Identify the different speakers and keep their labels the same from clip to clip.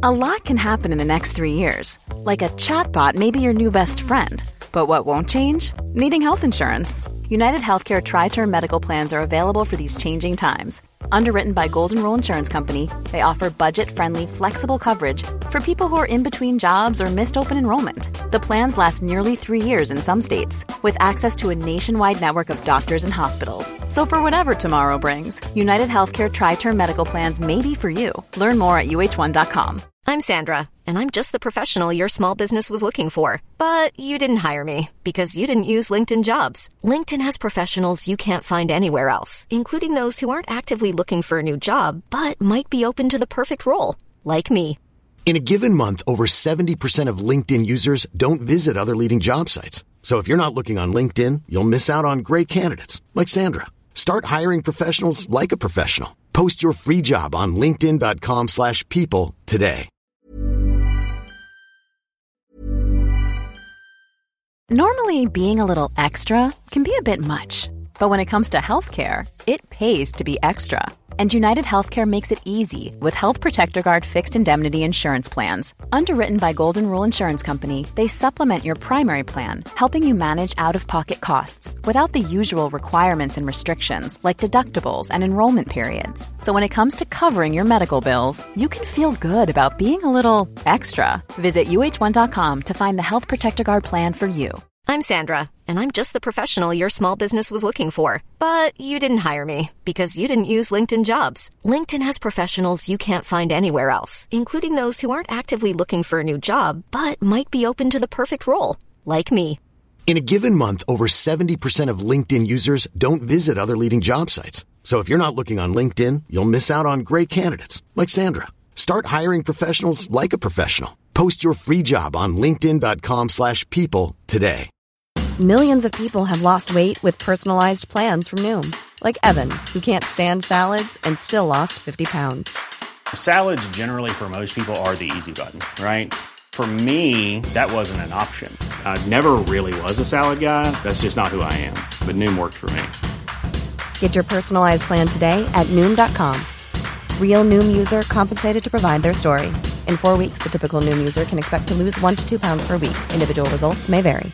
Speaker 1: A lot can happen in the next 3 years. Like a chatbot may be your new best friend. But what won't change? Needing health insurance. United Healthcare Tri-Term Medical Plans are available for these changing times. Underwritten by Golden Rule Insurance Company, they offer budget-friendly, flexible coverage for people who are in between jobs or missed open enrollment. The plans last nearly 3 years in some states, with access to a nationwide network of doctors and hospitals. So for whatever tomorrow brings, United Healthcare Tri-Term Medical Plans may be for you. Learn more at uh1.com.
Speaker 2: I'm Sandra, and I'm just the professional your small business was looking for. But you didn't hire me because you didn't use LinkedIn Jobs. LinkedIn has professionals you can't find anywhere else, including those who aren't actively looking for a new job, but might be open to the perfect role, like me.
Speaker 3: In a given month, over 70% of LinkedIn users don't visit other leading job sites. So if you're not looking on LinkedIn, you'll miss out on great candidates like Sandra. Start hiring professionals like a professional. Post your free job on linkedin.com/people today.
Speaker 1: Normally, being a little extra can be a bit much. But when it comes to healthcare, it pays to be extra. And United Healthcare makes it easy with Health Protector Guard fixed indemnity insurance plans. Underwritten by Golden Rule Insurance Company, they supplement your primary plan, helping you manage out-of-pocket costs without the usual requirements and restrictions like deductibles and enrollment periods. So when it comes to covering your medical bills, you can feel good about being a little extra. Visit uh1.com to find the Health Protector Guard plan for you.
Speaker 2: I'm Sandra, and I'm just the professional your small business was looking for. But you didn't hire me because you didn't use LinkedIn Jobs. LinkedIn has professionals you can't find anywhere else, including those who aren't actively looking for a new job, but might be open to the perfect role, like me.
Speaker 3: In a given month, over 70% of LinkedIn users don't visit other leading job sites. So if you're not looking on LinkedIn, you'll miss out on great candidates like Sandra. Start hiring professionals like a professional. Post your free job on linkedin.com/people today.
Speaker 4: Millions of people have lost weight with personalized plans from Noom. Like Evan, who can't stand salads and still lost 50 pounds.
Speaker 5: Salads generally for most people are the easy button, right? For me, that wasn't an option. I never really was a salad guy. That's just not who I am. But Noom worked for me.
Speaker 4: Get your personalized plan today at Noom.com. Real Noom user compensated to provide their story. In 4 weeks, the typical Noom user can expect to lose 1 to 2 pounds per week. Individual results may vary.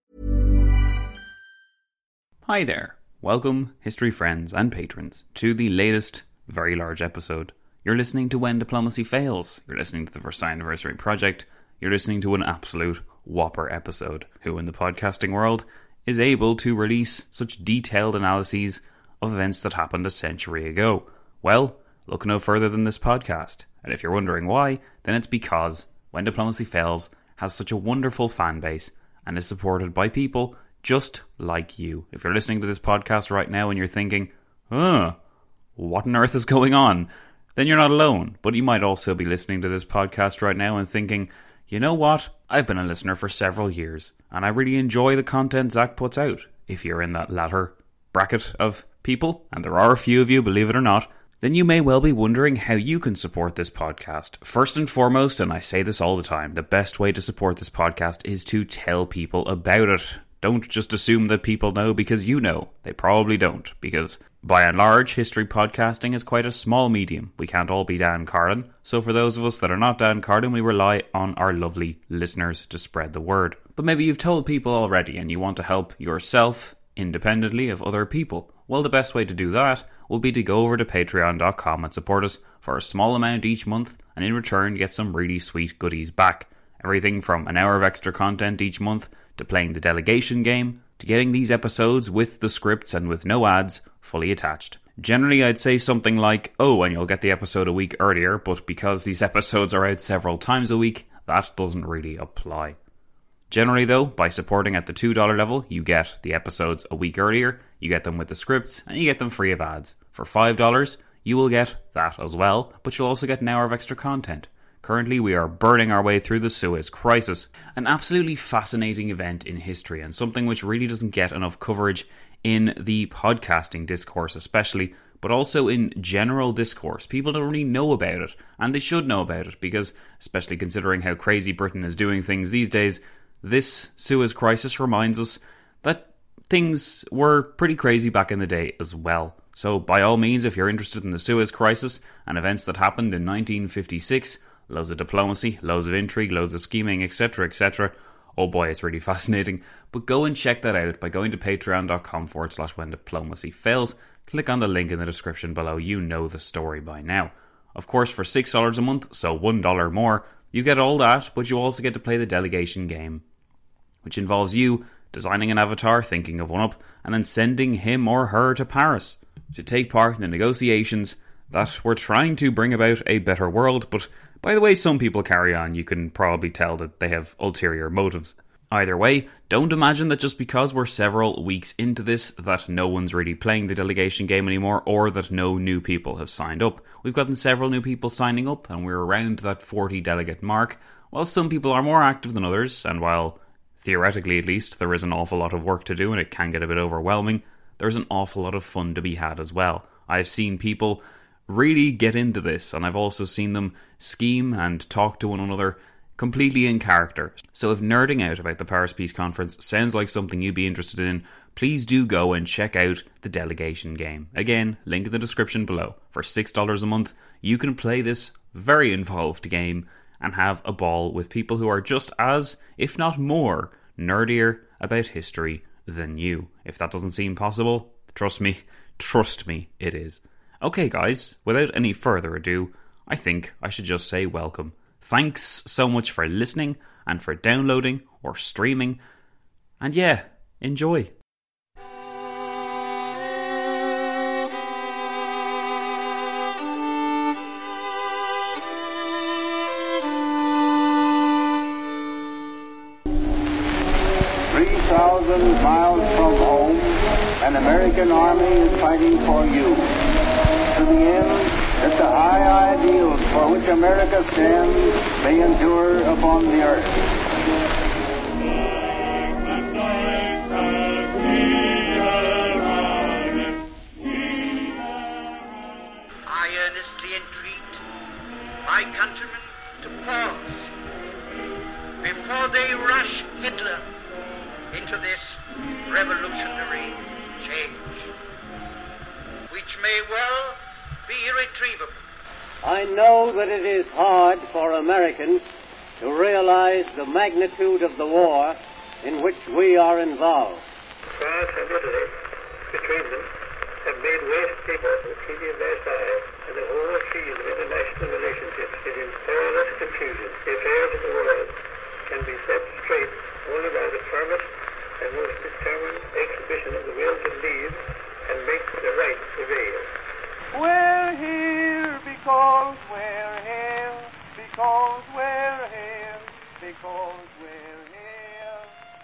Speaker 6: Hi there. Welcome, history friends and patrons, to the latest very large episode. You're listening to When Diplomacy Fails. You're listening to the Versailles Anniversary Project. You're listening to an absolute whopper episode. Who in the podcasting world is able to release such detailed analyses of events that happened a century ago? Well, look no further than this podcast. And if you're wondering why, then it's because When Diplomacy Fails has such a wonderful fan base and is supported by people just like you. If you're listening to this podcast right now and you're thinking, what on earth is going on? Then you're not alone. But you might also be listening to this podcast right now and thinking, you know what? I've been a listener for several years and I really enjoy the content Zach puts out. If you're in that latter bracket of people, and there are a few of you, believe it or not, then you may well be wondering how you can support this podcast. First and foremost, and I say this all the time, the best way to support this podcast is to tell people about it. Don't just assume that people know because you know. They probably don't, because by and large, history podcasting is quite a small medium. We can't all be Dan Carlin, so for those of us that are not Dan Carlin, we rely on our lovely listeners to spread the word. But maybe you've told people already and you want to help yourself independently of other people. Well, the best way to do that will be to go over to patreon.com and support us for a small amount each month, and in return get some really sweet goodies back. Everything from an hour of extra content each month, to playing the delegation game, to getting these episodes with the scripts and with no ads fully attached. Generally, I'd say something like, and you'll get the episode a week earlier, but because these episodes are out several times a week, that doesn't really apply. Generally though, by supporting at the $2 level, you get the episodes a week earlier, you get them with the scripts, and you get them free of ads. For $5, you will get that as well, but you'll also get an hour of extra content. Currently, we are burning our way through the Suez Crisis, an absolutely fascinating event in history and something which really doesn't get enough coverage in the podcasting discourse especially, but also in general discourse. People don't really know about it, and they should know about it, because, especially considering how crazy Britain is doing things these days, this Suez Crisis reminds us that things were pretty crazy back in the day as well. So by all means, if you're interested in the Suez Crisis and events that happened in 1956, loads of diplomacy, loads of intrigue, loads of scheming, etc, etc. Oh boy, it's really fascinating. But go and check that out by going to patreon.com/whendiplomacyfails. Click on the link in the description below. You know the story by now. Of course, for $6 a month, so $1 more, you get all that, but you also get to play the delegation game, which involves you designing an avatar, thinking of one up, and then sending him or her to Paris to take part in the negotiations that were trying to bring about a better world. But by the way some people carry on, you can probably tell that they have ulterior motives. Either way, don't imagine that just because we're several weeks into this that no one's really playing the delegation game anymore, or that no new people have signed up. We've gotten several new people signing up, and we're around that 40 delegate mark. While some people are more active than others, and while theoretically at least there is an awful lot of work to do and it can get a bit overwhelming, there's an awful lot of fun to be had as well. I've seen people really get into this, and I've also seen them scheme and talk to one another completely in character. So if nerding out about the Paris Peace Conference sounds like something you'd be interested in, please do go and check out the delegation game. Again, link in the description below. For $6 a month, you can play this very involved game and have a ball with people who are just as, if not more, nerdier about history than you. If that doesn't seem possible, trust me, it is. Okay guys, without any further ado, I think I should just say welcome. Thanks so much for listening and for downloading or streaming. And yeah, enjoy.
Speaker 7: Miles from home, an American army is fighting for you. To the end that the high ideals for which America stands may endure upon the earth.
Speaker 8: I earnestly entreat my countrymen to pause before they rush Hitler into this revolutionary change, which may well be irretrievable.
Speaker 7: I know that it is hard for Americans to realize the magnitude of the war in which we are involved.
Speaker 9: France and Italy, between them, have made West people the Treaty of Versailles, and the whole field of international relationships is in perilous confusion. The affairs of the world can be set straight only by the firmest and most determined exhibition of the will to lead and make the right prevail.
Speaker 10: We're here because we're here, because we're here, because we're here.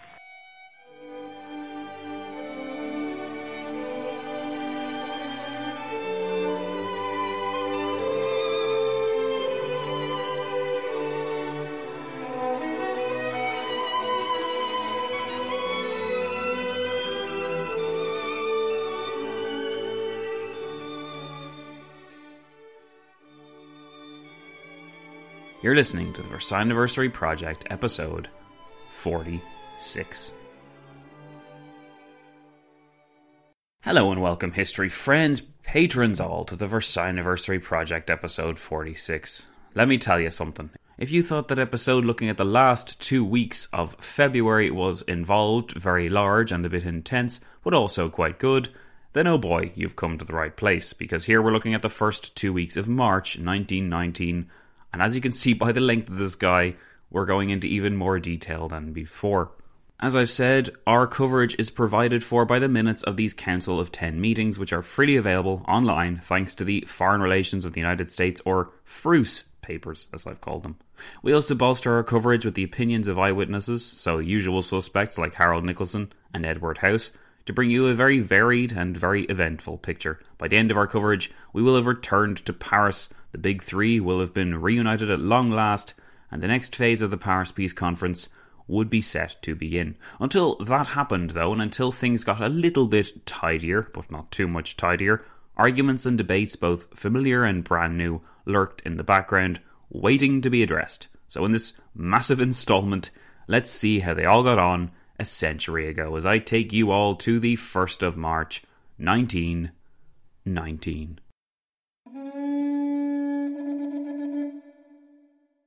Speaker 6: You're listening to the Versailles Anniversary Project, episode 46. Hello and welcome, history friends, patrons all, to the Versailles Anniversary Project, episode 46. Let me tell you something. If you thought that episode looking at the last 2 weeks of February was involved, very large and a bit intense, but also quite good, then oh boy, you've come to the right place, because here we're looking at the first 2 weeks of March 1919, and as you can see by the length of this guy, we're going into even more detail than before. As I've said, our coverage is provided for by the minutes of these Council of 10 meetings, which are freely available online thanks to the Foreign Relations of the United States, or FRUS papers, as I've called them. We also bolster our coverage with the opinions of eyewitnesses, so usual suspects like Harold Nicolson and Edward House, to bring you a very varied and very eventful picture. By the end of our coverage, we will have returned to Paris. The big three will have been reunited at long last, and the next phase of the Paris Peace Conference would be set to begin. Until that happened, though, and until things got a little bit tidier, but not too much tidier, arguments and debates, both familiar and brand new, lurked in the background, waiting to be addressed. So in this massive installment, let's see how they all got on a century ago, as I take you all to the 1st of March, 1919.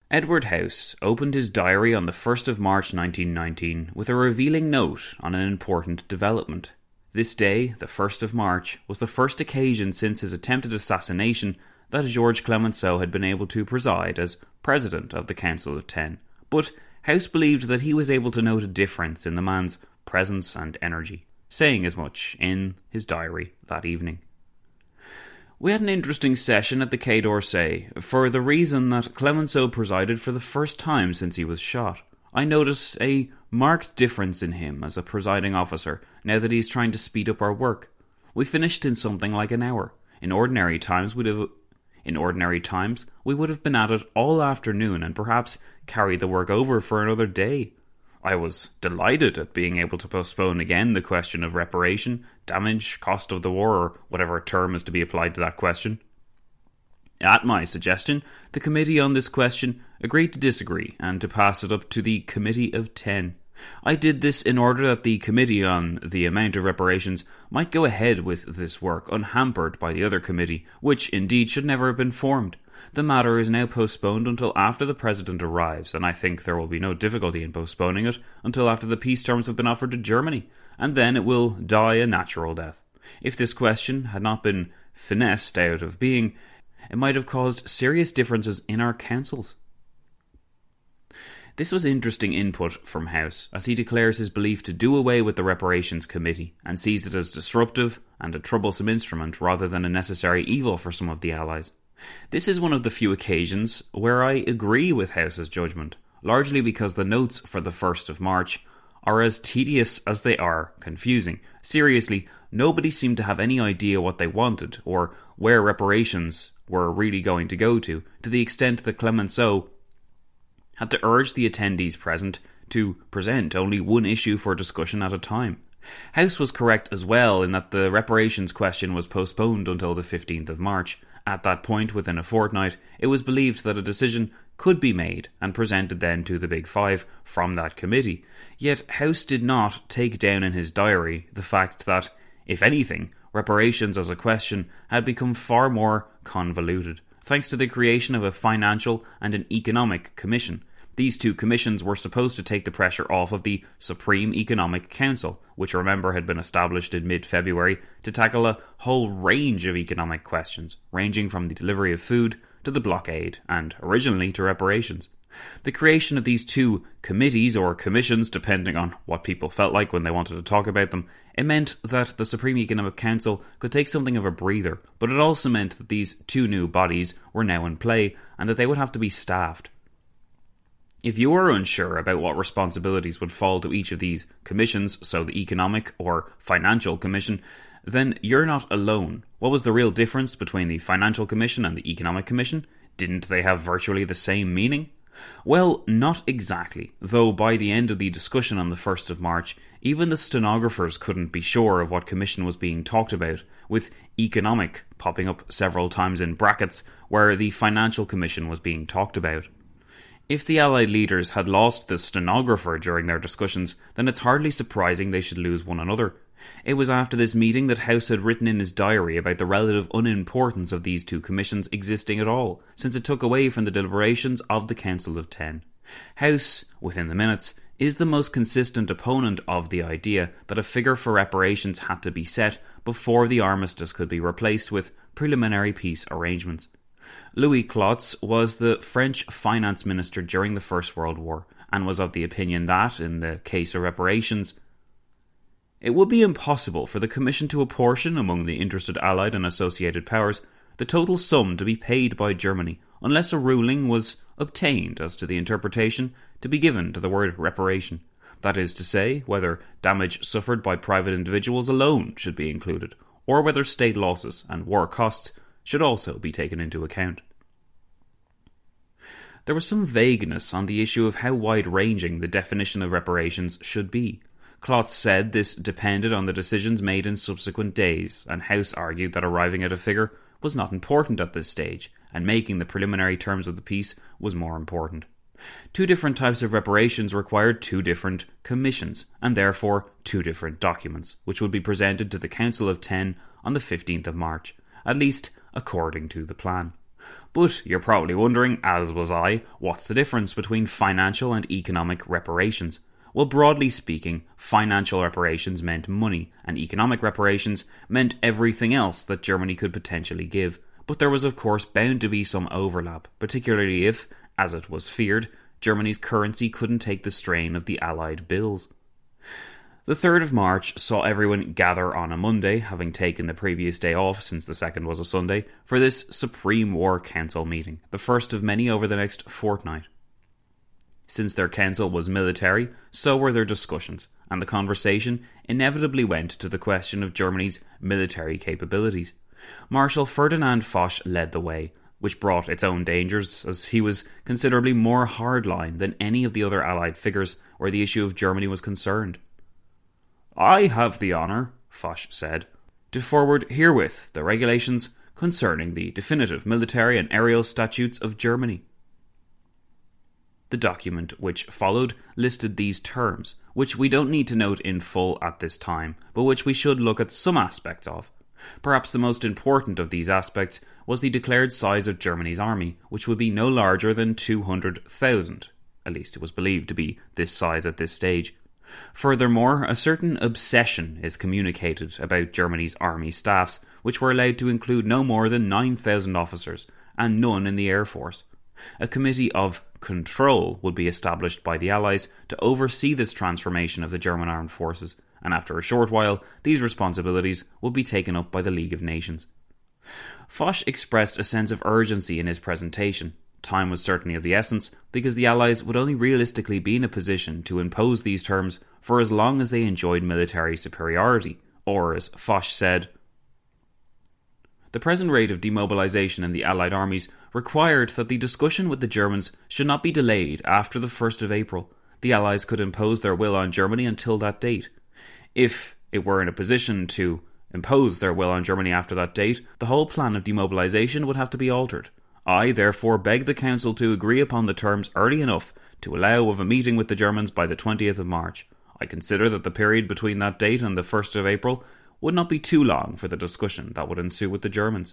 Speaker 6: Edward House opened his diary on the 1st of March 1919 with a revealing note on an important development. This day, the 1st of March, was the first occasion since his attempted assassination that Georges Clemenceau had been able to preside as President of the Council of Ten, but House believed that he was able to note a difference in the man's presence and energy, saying as much in his diary that evening. We had an interesting session at the Quai d'Orsay for the reason that Clemenceau presided for the first time since he was shot. I notice a marked difference in him as a presiding officer now that he's trying to speed up our work. We finished in something like an hour. In ordinary times, we would have been at it all afternoon and perhaps carried the work over for another day. I was delighted at being able to postpone again the question of reparation, damage, cost of the war, or whatever term is to be applied to that question. At my suggestion, the committee on this question agreed to disagree and to pass it up to the Committee of 10. I did this in order that the Committee on the amount of reparations might go ahead with this work unhampered by the other committee, which indeed should never have been formed. The matter is now postponed until after the President arrives, and I think there will be no difficulty in postponing it until after the peace terms have been offered to Germany, and then it will die a natural death. If this question had not been finessed out of being, it might have caused serious differences in our councils. This was interesting input from House, as he declares his belief to do away with the Reparations Committee and sees it as disruptive and a troublesome instrument rather than a necessary evil for some of the Allies. This is one of the few occasions where I agree with House's judgment, largely because the notes for the 1st of March are as tedious as they are confusing. Seriously, nobody seemed to have any idea what they wanted or where reparations were really going to go to the extent that Clemenceau had to urge the attendees present to present only one issue for discussion at a time. House was correct as well in that the reparations question was postponed until the 15th of March. At that point, within a fortnight, it was believed that a decision could be made and presented then to the Big Five from that committee. Yet House did not take down in his diary the fact that, if anything, reparations as a question had become far more convoluted, thanks to the creation of a financial and an economic commission. These two commissions were supposed to take the pressure off of the Supreme Economic Council, which, remember, had been established in mid-February to tackle a whole range of economic questions, ranging from the delivery of food to the blockade, and originally to reparations. The creation of these two committees, or commissions, depending on what people felt like when they wanted to talk about them, it meant that the Supreme Economic Council could take something of a breather, but it also meant that these two new bodies were now in play, and that they would have to be staffed. If you are unsure about what responsibilities would fall to each of these commissions, so the Economic or Financial Commission, then you're not alone. What was the real difference between the Financial Commission and the Economic Commission? Didn't they have virtually the same meaning? Well, not exactly, though by the end of the discussion on the 1st of March, even the stenographers couldn't be sure of what commission was being talked about, with economic popping up several times in brackets where the Financial Commission was being talked about. If the Allied leaders had lost the stenographer during their discussions, then it's hardly surprising they should lose one another. It was after this meeting that House had written in his diary about the relative unimportance of these two commissions existing at all, since it took away from the deliberations of the Council of 10. House, within the minutes, is the most consistent opponent of the idea that a figure for reparations had to be set before the armistice could be replaced with preliminary peace arrangements. Louis Clottes was the French finance minister during the First World War, and was of the opinion that, in the case of reparations, it would be impossible for the Commission to apportion among the interested Allied and associated powers the total sum to be paid by Germany, unless a ruling was obtained as to the interpretation to be given to the word reparation. That is to say, whether damage suffered by private individuals alone should be included, or whether state losses and war costs should also be taken into account. There was some vagueness on the issue of how wide-ranging the definition of reparations should be. Clottes said this depended on the decisions made in subsequent days, and House argued that arriving at a figure was not important at this stage, and making the preliminary terms of the peace was more important. Two different types of reparations required two different commissions, and therefore two different documents, which would be presented to the Council of 10 on the 15th of March, at least according to the plan. But you're probably wondering, as was I, what's the difference between financial and economic reparations? Well, broadly speaking, financial reparations meant money, and economic reparations meant everything else that Germany could potentially give. But there was of course bound to be some overlap, particularly if, as it was feared, Germany's currency couldn't take the strain of the Allied bills. The 3rd of March saw everyone gather on a Monday, having taken the previous day off since the 2nd was a Sunday, for this Supreme War Council meeting, the first of many over the next fortnight. Since their council was military, so were their discussions, and the conversation inevitably went to the question of Germany's military capabilities. Marshal Ferdinand Foch led the way, which brought its own dangers, as he was considerably more hardline than any of the other Allied figures where the issue of Germany was concerned. "I have the honour," Foch said, "to forward herewith the regulations concerning the definitive military and aerial statutes of Germany." The document which followed listed these terms, which we don't need to note in full at this time, but which we should look at some aspects of. Perhaps the most important of these aspects was the declared size of Germany's army, which would be no larger than 200,000. At least it was believed to be this size at this stage. Furthermore, a certain obsession is communicated about Germany's army staffs, which were allowed to include no more than 9,000 officers, and none in the Air Force. A committee of control would be established by the Allies to oversee this transformation of the German armed forces, and after a short while, these responsibilities would be taken up by the League of Nations. Foch expressed a sense of urgency in his presentation. Time was certainly of the essence, because the Allies would only realistically be in a position to impose these terms for as long as they enjoyed military superiority, or, as Foch said, "The present rate of demobilisation in the Allied armies required that the discussion with the Germans should not be delayed after the 1st of April. The Allies could impose their will on Germany until that date. If it were in a position to impose their will on Germany after that date, the whole plan of demobilisation would have to be altered. I therefore beg the Council to agree upon the terms early enough to allow of a meeting with the Germans by the 20th of March. I consider that the period between that date and the 1st of April would not be too long for the discussion that would ensue with the Germans."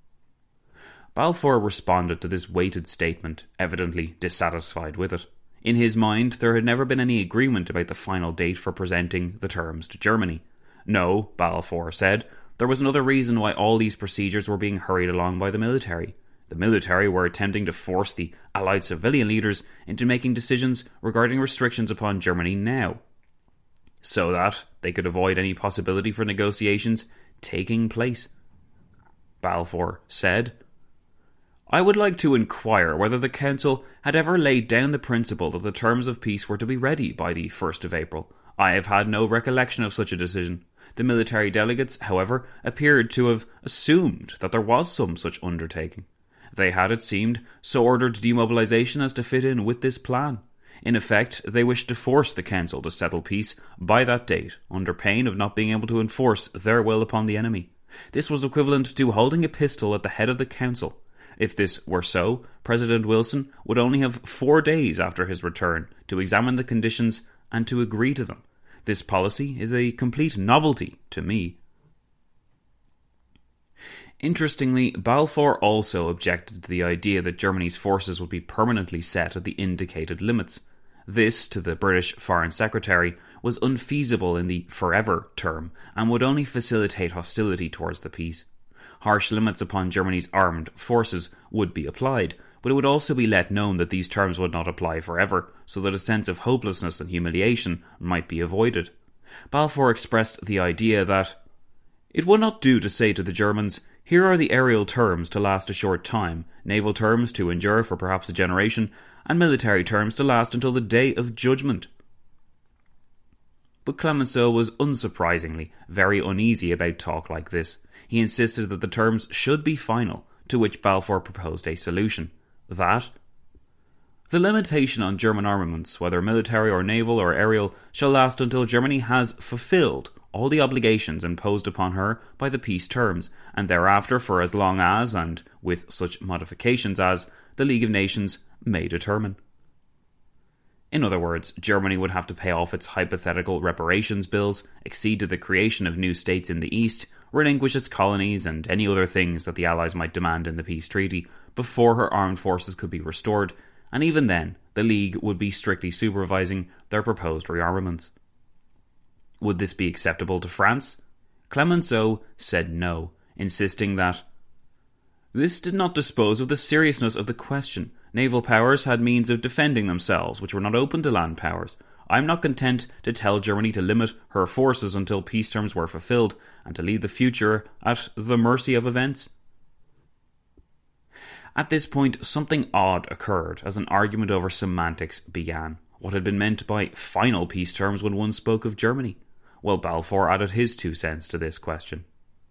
Speaker 6: Balfour responded to this weighted statement, evidently dissatisfied with it. In his mind, there had never been any agreement about the final date for presenting the terms to Germany. No, Balfour said, there was another reason why all these procedures were being hurried along by the military. The military were attempting to force the Allied civilian leaders into making decisions regarding restrictions upon Germany now, so that they could avoid any possibility for negotiations taking place. Balfour said, "I would like to inquire whether the Council had ever laid down the principle that the terms of peace were to be ready by the 1st of April. I have had no recollection of such a decision. The military delegates, however, appeared to have assumed that there was some such undertaking. They had, it seemed, so ordered demobilisation as to fit in with this plan. In effect, they wished to force the Council to settle peace by that date, under pain of not being able to enforce their will upon the enemy. This was equivalent to holding a pistol at the head of the Council. If this were so, President Wilson would only have 4 days after his return to examine the conditions and to agree to them. This policy is a complete novelty to me." Interestingly, Balfour also objected to the idea that Germany's forces would be permanently set at the indicated limits. This, to the British Foreign Secretary, was unfeasible in the forever term and would only facilitate hostility towards the peace. Harsh limits upon Germany's armed forces would be applied, but it would also be let known that these terms would not apply forever, so that a sense of hopelessness and humiliation might be avoided. Balfour expressed the idea that it would not do to say to the Germans, "Here are the aerial terms to last a short time, naval terms to endure for perhaps a generation, and military terms to last until the day of judgment." But Clemenceau was unsurprisingly very uneasy about talk like this. He insisted that the terms should be final, to which Balfour proposed a solution. That the limitation on German armaments, whether military or naval or aerial, shall last until Germany has fulfilled all the obligations imposed upon her by the peace terms, and thereafter for as long as, and with such modifications as, the League of Nations may determine. In other words, Germany would have to pay off its hypothetical reparations bills, accede to the creation of new states in the East, relinquish its colonies and any other things that the Allies might demand in the peace treaty before her armed forces could be restored, and even then, the League would be strictly supervising their proposed rearmaments. Would this be acceptable to France? Clemenceau said no, insisting that this did not dispose of the seriousness of the question. Naval powers had means of defending themselves which were not open to land powers. I am not content to tell Germany to limit her forces until peace terms were fulfilled, and to leave the future at the mercy of events. At this point, something odd occurred as an argument over semantics began. What had been meant by final peace terms when one spoke of Germany? Well, Balfour added his 2 cents to this question.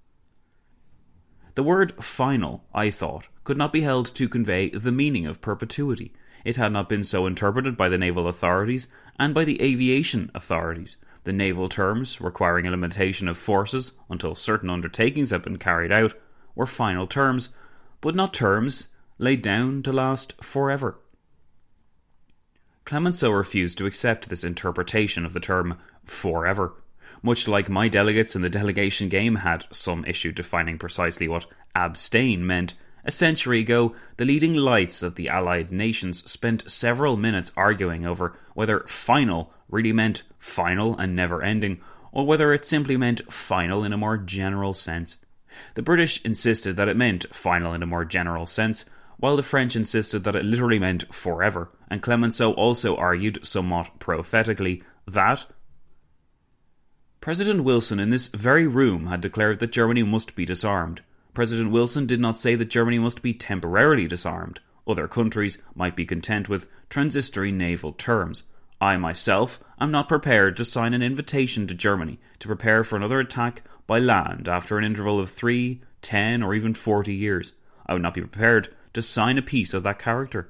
Speaker 6: The word final, I thought, could not be held to convey the meaning of perpetuity. It had not been so interpreted by the naval authorities and by the aviation authorities. The naval terms, requiring a limitation of forces until certain undertakings had been carried out, were final terms, but not terms laid down to last forever. Clemenceau refused to accept this interpretation of the term forever. Much like my delegates in the delegation game had some issue defining precisely what abstain meant, a century ago, the leading lights of the Allied nations spent several minutes arguing over whether final really meant final and never ending, or whether it simply meant final in a more general sense. The British insisted that it meant final in a more general sense, while the French insisted that it literally meant forever, and Clemenceau also argued somewhat prophetically that President Wilson in this very room had declared that Germany must be disarmed. President Wilson did not say that Germany must be temporarily disarmed. Other countries might be content with transitory naval terms. I myself am not prepared to sign an invitation to Germany to prepare for another attack by land after an interval of 3, 10, or even 40 years. I would not be prepared to sign a peace of that character.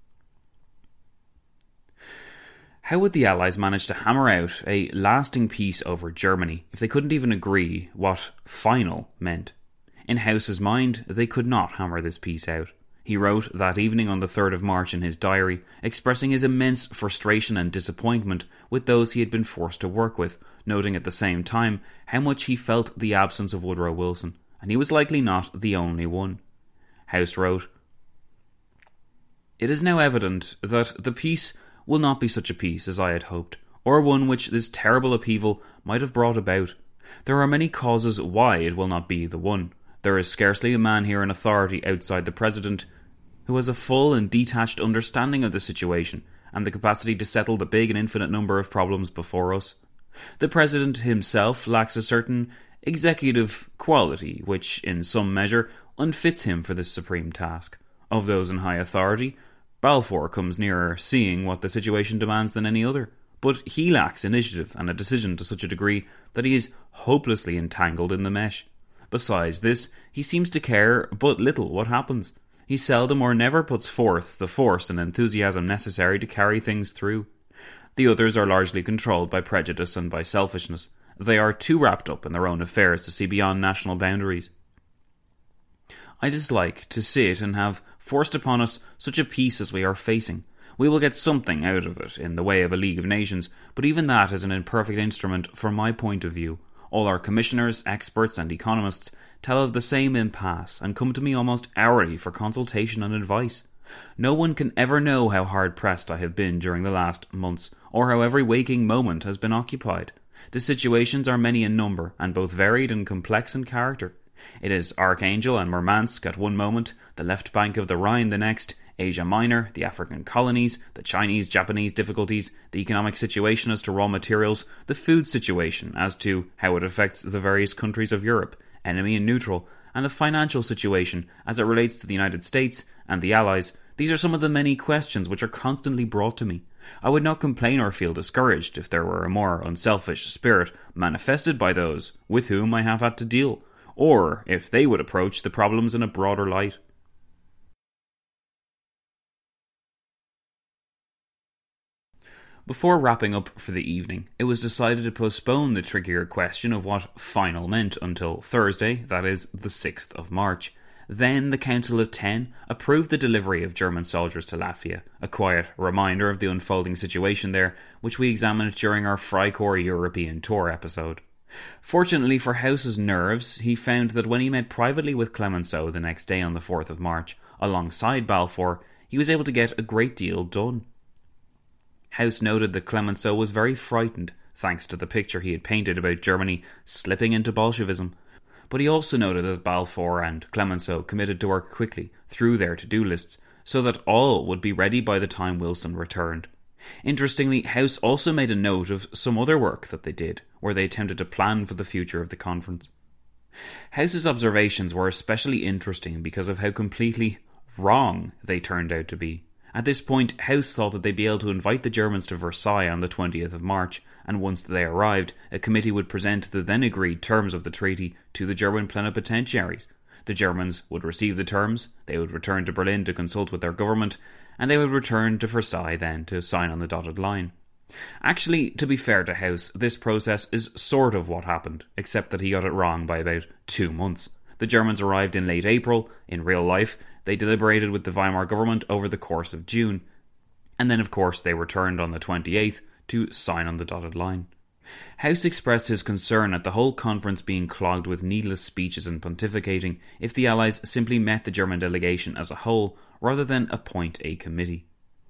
Speaker 6: How would the Allies manage to hammer out a lasting peace over Germany if they couldn't even agree what final meant? In House's mind, they could not hammer this peace out. He wrote that evening on the 3rd of March in his diary, expressing his immense frustration and disappointment with those he had been forced to work with, noting at the same time how much he felt the absence of Woodrow Wilson, and he was likely not the only one. House wrote, "It is now evident that the peace will not be such a peace as I had hoped, or one which this terrible upheaval might have brought about. There are many causes why it will not be the one. There is scarcely a man here in authority outside the President who has a full and detached understanding of the situation and the capacity to settle the big and infinite number of problems before us. The President himself lacks a certain executive quality which, in some measure, unfits him for this supreme task. Of those in high authority, Balfour comes nearer seeing what the situation demands than any other, but he lacks initiative and a decision to such a degree that he is hopelessly entangled in the mesh. Besides this, he seems to care but little what happens. He seldom or never puts forth the force and enthusiasm necessary to carry things through. The others are largely controlled by prejudice and by selfishness. They are too wrapped up in their own affairs to see beyond national boundaries. I dislike to sit and have forced upon us such a peace as we are facing. We will get something out of it in the way of a League of Nations, but even that is an imperfect instrument from my point of view. All our commissioners, experts and economists tell of the same impasse and come to me almost hourly for consultation and advice. No one can ever know how hard-pressed I have been during the last months, or how every waking moment has been occupied. The situations are many in number, and both varied and complex in character. It is Archangel and Murmansk at one moment, the left bank of the Rhine the next, Asia Minor, the African colonies, the Chinese-Japanese difficulties, the economic situation as to raw materials, the food situation as to how it affects the various countries of Europe, enemy and neutral, and the financial situation as it relates to the United States and the Allies. These are some of the many questions which are constantly brought to me. I would not complain or feel discouraged if there were a more unselfish spirit manifested by those with whom I have had to deal, or if they would approach the problems in a broader light. Before wrapping up for the evening, it was decided to postpone the trickier question of what final meant until Thursday, that is, the 6th of March. Then the Council of 10 approved the delivery of German soldiers to Latvia, a quiet reminder of the unfolding situation there, which we examined during our Freikorps European Tour episode. Fortunately for House's nerves, he found that when he met privately with Clemenceau the next day on the 4th of March, alongside Balfour, he was able to get a great deal done. House noted that Clemenceau was very frightened, thanks to the picture he had painted about Germany slipping into Bolshevism, but he also noted that Balfour and Clemenceau committed to work quickly through their to-do lists, so that all would be ready by the time Wilson returned. Interestingly, House also made a note of some other work that they did, where they attempted to plan for the future of the conference. House's observations were especially interesting because of how completely wrong they turned out to be. At this point, House thought that they'd be able to invite the Germans to Versailles on the 20th of March, and once they arrived, a committee would present the then agreed terms of the treaty to the German plenipotentiaries. The Germans would receive the terms, they would return to Berlin to consult with their government, and they would return to Versailles then to sign on the dotted line. Actually, to be fair to House, this process is sort of what happened, except that he got it wrong by about 2 months. The Germans arrived in late April. In real life, they deliberated with the Weimar government over the course of June, and then of course they returned on the 28th to sign on the dotted line. House expressed his concern at the whole conference being clogged with needless speeches and pontificating if the Allies simply met the German delegation as a whole, rather than appoint a committee.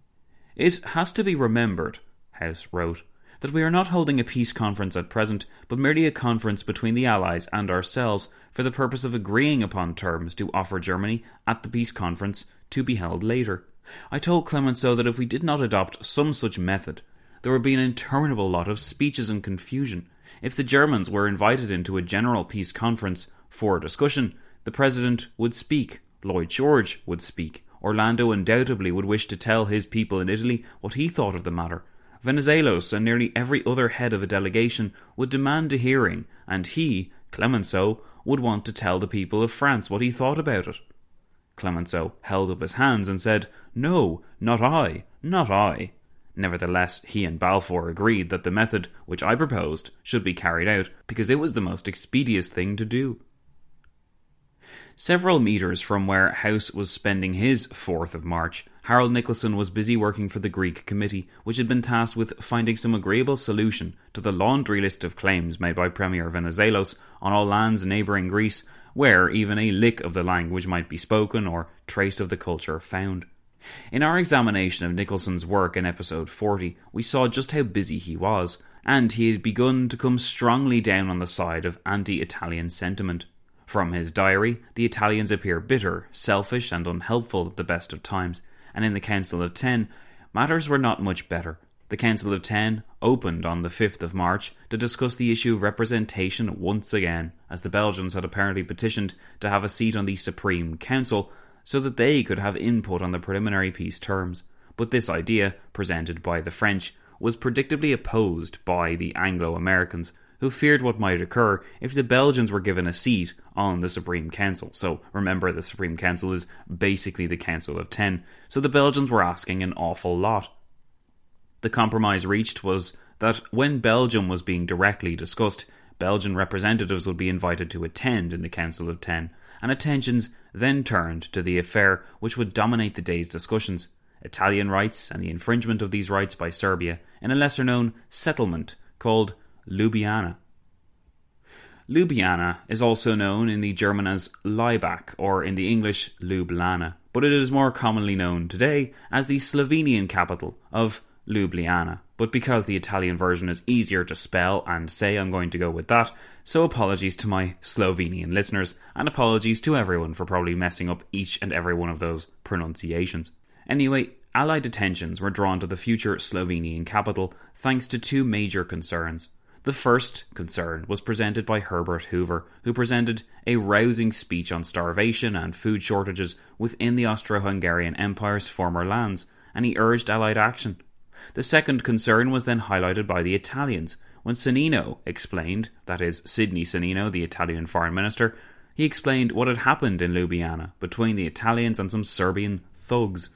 Speaker 6: "It has to be remembered," House wrote, "that we are not holding a peace conference at present, but merely a conference between the Allies and ourselves for the purpose of agreeing upon terms to offer Germany at the peace conference to be held later. I told Clemenceau that if we did not adopt some such method, there would be an interminable lot of speeches and confusion. If the Germans were invited into a general peace conference for discussion, the President would speak, Lloyd George would speak, Orlando undoubtedly would wish to tell his people in Italy what he thought of the matter. Venizelos and nearly every other head of a delegation would demand a hearing, and he, Clemenceau, would want to tell the people of France what he thought about it." Clemenceau held up his hands and said, "No, not I, not I." Nevertheless, he and Balfour agreed that the method which I proposed should be carried out because it was the most expeditious thing to do. Several metres from where House was spending his 4th of March, Harold Nicolson was busy working for the Greek committee, which had been tasked with finding some agreeable solution to the laundry list of claims made by Premier Venizelos on all lands neighbouring Greece, where even a lick of the language might be spoken or trace of the culture found. In our examination of Nicholson's work in episode 40, we saw just how busy he was, and he had begun to come strongly down on the side of anti-Italian sentiment. From his diary, the Italians appear bitter, selfish and unhelpful at the best of times, and in the Council of Ten, matters were not much better. The Council of Ten opened on the 5th of March to discuss the issue of representation once again, as the Belgians had apparently petitioned to have a seat on the Supreme Council, so that they could have input on the preliminary peace terms. But this idea, presented by the French, was predictably opposed by the Anglo-Americans, who feared what might occur if the Belgians were given a seat on the Supreme Council. So remember, the Supreme Council is basically the Council of Ten, so the Belgians were asking an awful lot. The compromise reached was that when Belgium was being directly discussed, Belgian representatives would be invited to attend in the Council of Ten, and attentions then turned to the affair which would dominate the day's discussions: Italian rights and the infringement of these rights by Serbia in a lesser-known settlement called Ljubljana. Ljubljana is also known in the German as Laibach, or in the English Ljubljana, but it is more commonly known today as the Slovenian capital of Ljubljana. But because the Italian version is easier to spell and say, I'm going to go with that, so apologies to my Slovenian listeners, and apologies to everyone for probably messing up each and every one of those pronunciations. Anyway, Allied attentions were drawn to the future Slovenian capital thanks to two major concerns. The first concern was presented by Herbert Hoover, who presented a rousing speech on starvation and food shortages within the Austro-Hungarian Empire's former lands, and he urged Allied action. The second concern was then highlighted by the Italians, when Sonnino explained, that is, Sidney Sonnino, the Italian foreign minister, he explained what had happened in Ljubljana between the Italians and some Serbian thugs.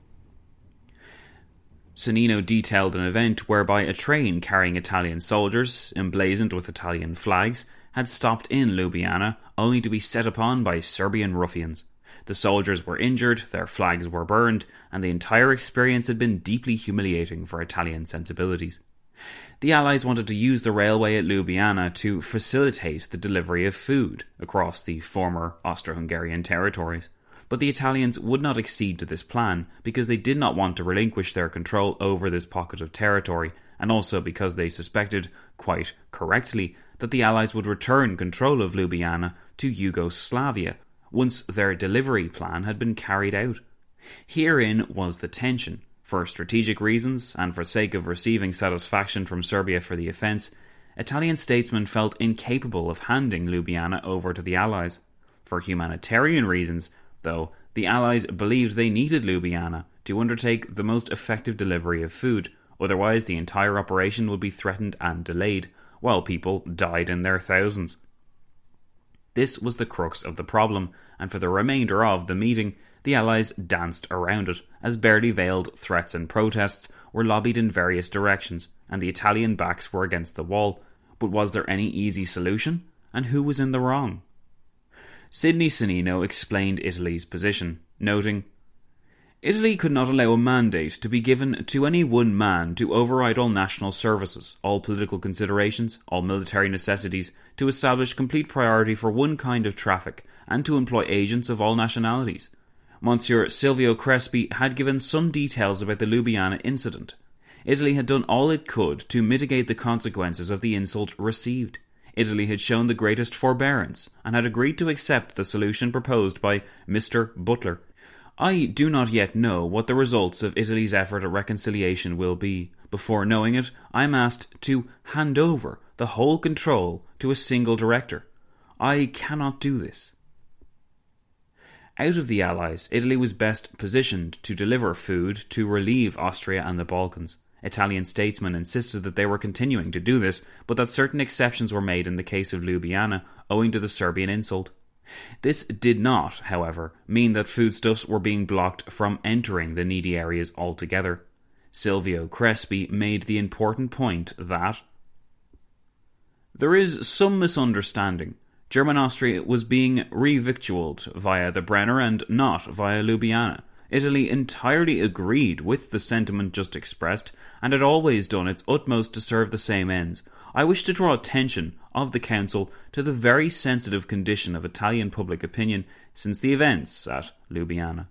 Speaker 6: Sonnino detailed an event whereby a train carrying Italian soldiers, emblazoned with Italian flags, had stopped in Ljubljana only to be set upon by Serbian ruffians. The soldiers were injured, their flags were burned, and the entire experience had been deeply humiliating for Italian sensibilities. The Allies wanted to use the railway at Ljubljana to facilitate the delivery of food across the former Austro-Hungarian territories, but the Italians would not accede to this plan because they did not want to relinquish their control over this pocket of territory, and also because they suspected, quite correctly, that the Allies would return control of Ljubljana to Yugoslavia once their delivery plan had been carried out. Herein was the tension. For strategic reasons, and for sake of receiving satisfaction from Serbia for the offence, Italian statesmen felt incapable of handing Ljubljana over to the Allies. For humanitarian reasons, though, the Allies believed they needed Ljubljana to undertake the most effective delivery of food, otherwise the entire operation would be threatened and delayed, while people died in their thousands. This was the crux of the problem, and for the remainder of the meeting, the Allies danced around it, as barely veiled threats and protests were lobbied in various directions, and the Italian backs were against the wall. But was there any easy solution? And who was in the wrong? Sidney Sonnino explained Italy's position, noting, "Italy could not allow a mandate to be given to any one man to override all national services, all political considerations, all military necessities, to establish complete priority for one kind of traffic, and to employ agents of all nationalities. Monsieur Silvio Crespi had given some details about the Ljubljana incident. Italy had done all it could to mitigate the consequences of the insult received. Italy had shown the greatest forbearance, and had agreed to accept the solution proposed by Mr. Butler. I do not yet know what the results of Italy's effort at reconciliation will be. Before knowing it, I am asked to hand over the whole control to a single director. I cannot do this." Out of the Allies, Italy was best positioned to deliver food to relieve Austria and the Balkans. Italian statesmen insisted that they were continuing to do this, but that certain exceptions were made in the case of Ljubljana, owing to the Serbian insult. This did not, however, mean that foodstuffs were being blocked from entering the needy areas altogether. Silvio Crespi made the important point that there is some misunderstanding. German Austria was being re-victualled via the Brenner and not via Ljubljana. Italy entirely agreed with the sentiment just expressed, and had always done its utmost to serve the same ends. I wish to draw attention of the Council to the very sensitive condition of Italian public opinion since the events at Ljubljana.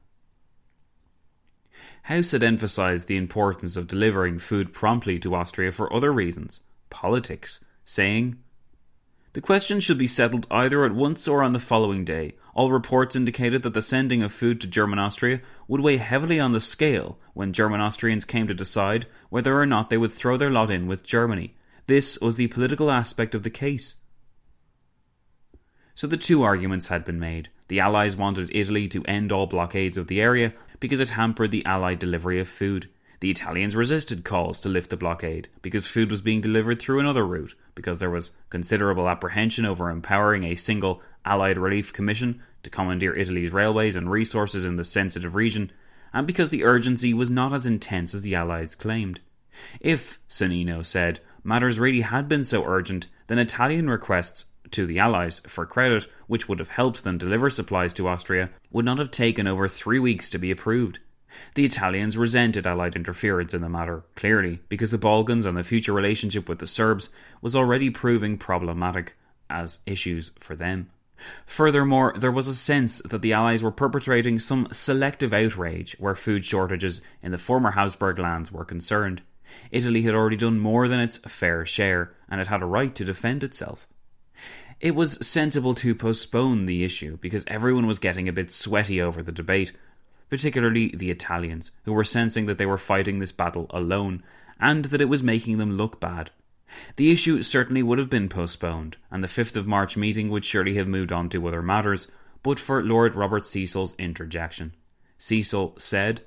Speaker 6: House had emphasised the importance of delivering food promptly to Austria for other reasons, politics, saying, "The question should be settled either at once or on the following day. All reports indicated that the sending of food to German Austria would weigh heavily on the scale when German Austrians came to decide whether or not they would throw their lot in with Germany. This was the political aspect of the case." So the two arguments had been made. The Allies wanted Italy to end all blockades of the area because it hampered the Allied delivery of food. The Italians resisted calls to lift the blockade because food was being delivered through another route, because there was considerable apprehension over empowering a single Allied Relief Commission to commandeer Italy's railways and resources in the sensitive region, and because the urgency was not as intense as the Allies claimed. If, Sonnino said, matters really had been so urgent, then Italian requests to the Allies for credit, which would have helped them deliver supplies to Austria, would not have taken over 3 weeks to be approved. The Italians resented Allied interference in the matter, clearly, because the Balkans and the future relationship with the Serbs was already proving problematic as issues for them. Furthermore, there was a sense that the Allies were perpetrating some selective outrage where food shortages in the former Habsburg lands were concerned. Italy had already done more than its fair share, and it had a right to defend itself. It was sensible to postpone the issue because everyone was getting a bit sweaty over the debate, particularly the Italians, who were sensing that they were fighting this battle alone, and that it was making them look bad. The issue certainly would have been postponed, and the 5th of March meeting would surely have moved on to other matters, but for Lord Robert Cecil's interjection. Cecil said,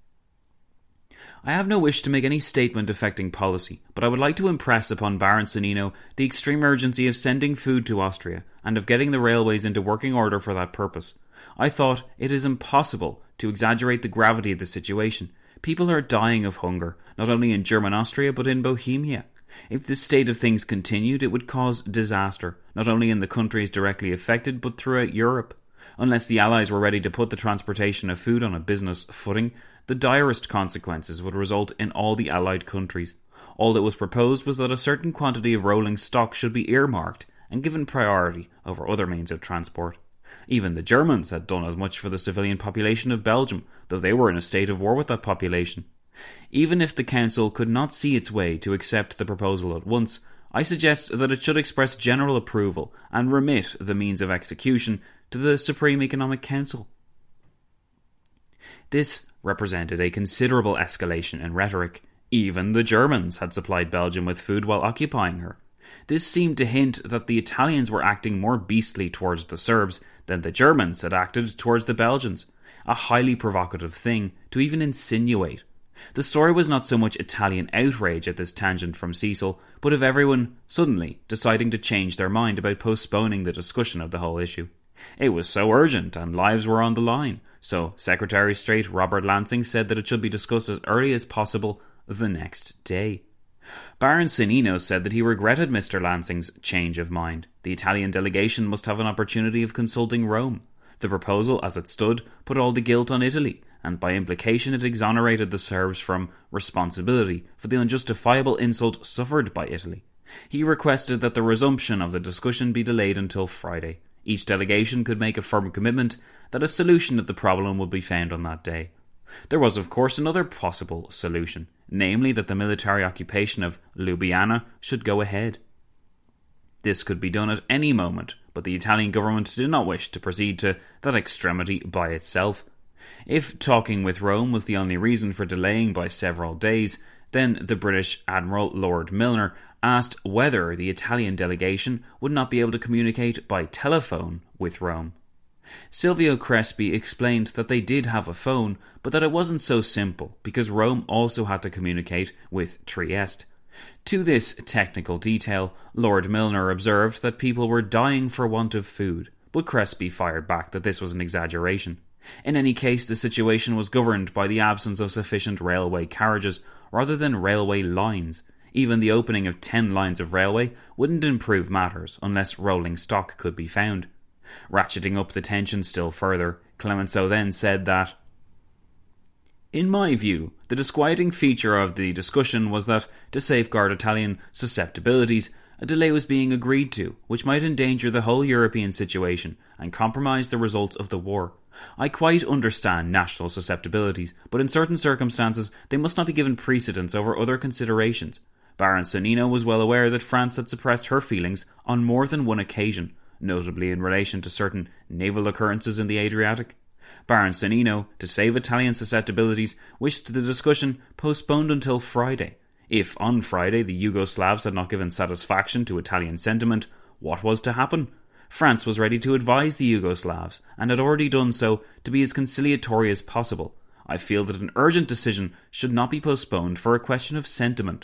Speaker 6: "I have no wish to make any statement affecting policy, but I would like to impress upon Baron Sonnino the extreme urgency of sending food to Austria, and of getting the railways into working order for that purpose. I thought it is impossible to exaggerate the gravity of the situation. People are dying of hunger, not only in German Austria but in Bohemia. If this state of things continued, it would cause disaster, not only in the countries directly affected but throughout Europe. Unless the Allies were ready to put the transportation of food on a business footing, the direst consequences would result in all the Allied countries. All that was proposed was that a certain quantity of rolling stock should be earmarked and given priority over other means of transport. Even the Germans had done as much for the civilian population of Belgium, though they were in a state of war with that population. Even if the Council could not see its way to accept the proposal at once, I suggest that it should express general approval and remit the means of execution to the Supreme Economic Council. This represented a considerable escalation in rhetoric. Even the Germans had supplied Belgium with food while occupying her. This seemed to hint that the Italians were acting more beastly towards the Serbs than the Germans had acted towards the Belgians, a highly provocative thing to even insinuate. The story was not so much Italian outrage at this tangent from Cecil, but of everyone suddenly deciding to change their mind about postponing the discussion of the whole issue. It was so urgent and lives were on the line, so Secretary of State Robert Lansing said that it should be discussed as early as possible the next day. Baron Sonnino said that he regretted Mr. Lansing's change of mind. The Italian delegation must have an opportunity of consulting Rome. The proposal, as it stood, put all the guilt on Italy, and by implication it exonerated the Serbs from responsibility for the unjustifiable insult suffered by Italy. He requested that the resumption of the discussion be delayed until Friday. Each delegation could make a firm commitment that a solution of the problem would be found on that day. There was, of course, another possible solution, namely that the military occupation of Ljubljana should go ahead. This could be done at any moment, but the Italian government did not wish to proceed to that extremity by itself. If talking with Rome was the only reason for delaying by several days, then the British Admiral Lord Milner asked whether the Italian delegation would not be able to communicate by telephone with Rome. Silvio Crespi explained that they did have a phone, but that it wasn't so simple because Rome also had to communicate with Trieste. To this technical detail, Lord Milner observed that people were dying for want of food, but Crespi fired back that this was an exaggeration. In any case, the situation was governed by the absence of sufficient railway carriages rather than railway lines. Even the opening of 10 lines of railway wouldn't improve matters unless rolling stock could be found. Ratcheting up the tension still further, Clemenceau then said that, "In my view, the disquieting feature of the discussion was that, to safeguard Italian susceptibilities, a delay was being agreed to, which might endanger the whole European situation and compromise the results of the war. I quite understand national susceptibilities, but in certain circumstances they must not be given precedence over other considerations. Baron Sonnino was well aware that France had suppressed her feelings on more than one occasion, notably in relation to certain naval occurrences in the Adriatic. Baron Sonnino, to save Italian susceptibilities, wished the discussion postponed until Friday. If on Friday the Yugoslavs had not given satisfaction to Italian sentiment, what was to happen? France was ready to advise the Yugoslavs, and had already done so, to be as conciliatory as possible. I feel that an urgent decision should not be postponed for a question of sentiment."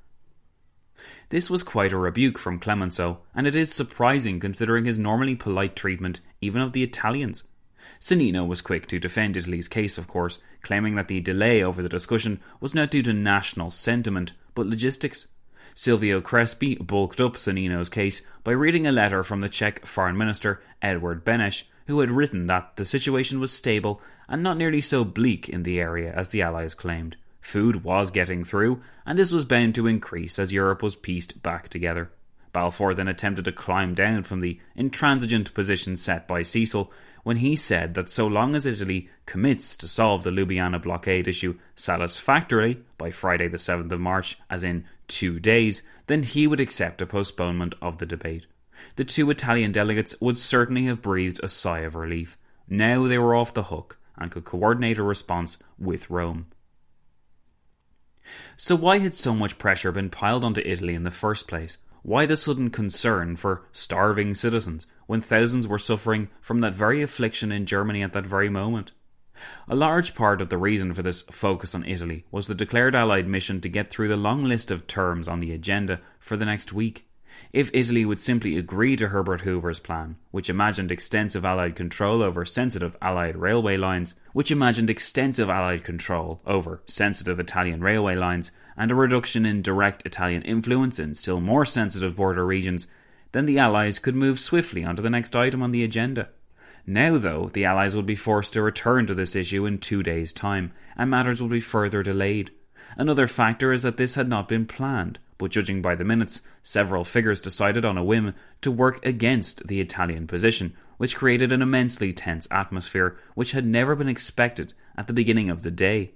Speaker 6: This was quite a rebuke from Clemenceau, and it is surprising considering his normally polite treatment even of the Italians. Sonnino was quick to defend Italy's case, of course, claiming that the delay over the discussion was not due to national sentiment, but logistics. Silvio Crespi bulked up Sonnino's case by reading a letter from the Czech Foreign Minister Edward Beneš, who had written that the situation was stable and not nearly so bleak in the area as the Allies claimed. Food was getting through, and this was bound to increase as Europe was pieced back together. Balfour then attempted to climb down from the intransigent position set by Cecil when he said that so long as Italy commits to solve the Ljubljana blockade issue satisfactorily by Friday the 7th of March, as in 2 days, then he would accept a postponement of the debate. The two Italian delegates would certainly have breathed a sigh of relief. Now they were off the hook and could coordinate a response with Rome. So why had so much pressure been piled onto Italy in the first place? Why the sudden concern for starving citizens when thousands were suffering from that very affliction in Germany at that very moment? A large part of the reason for this focus on Italy was the declared Allied mission to get through the long list of terms on the agenda for the next week. If Italy would simply agree to Herbert Hoover's plan, which imagined extensive Allied control over sensitive Allied railway lines, and a reduction in direct Italian influence in still more sensitive border regions, then the Allies could move swiftly onto the next item on the agenda. Now, though, the Allies would be forced to return to this issue in 2 days' time, and matters would be further delayed. Another factor is that this had not been planned, but judging by the minutes, several figures decided on a whim to work against the Italian position, which created an immensely tense atmosphere which had never been expected at the beginning of the day.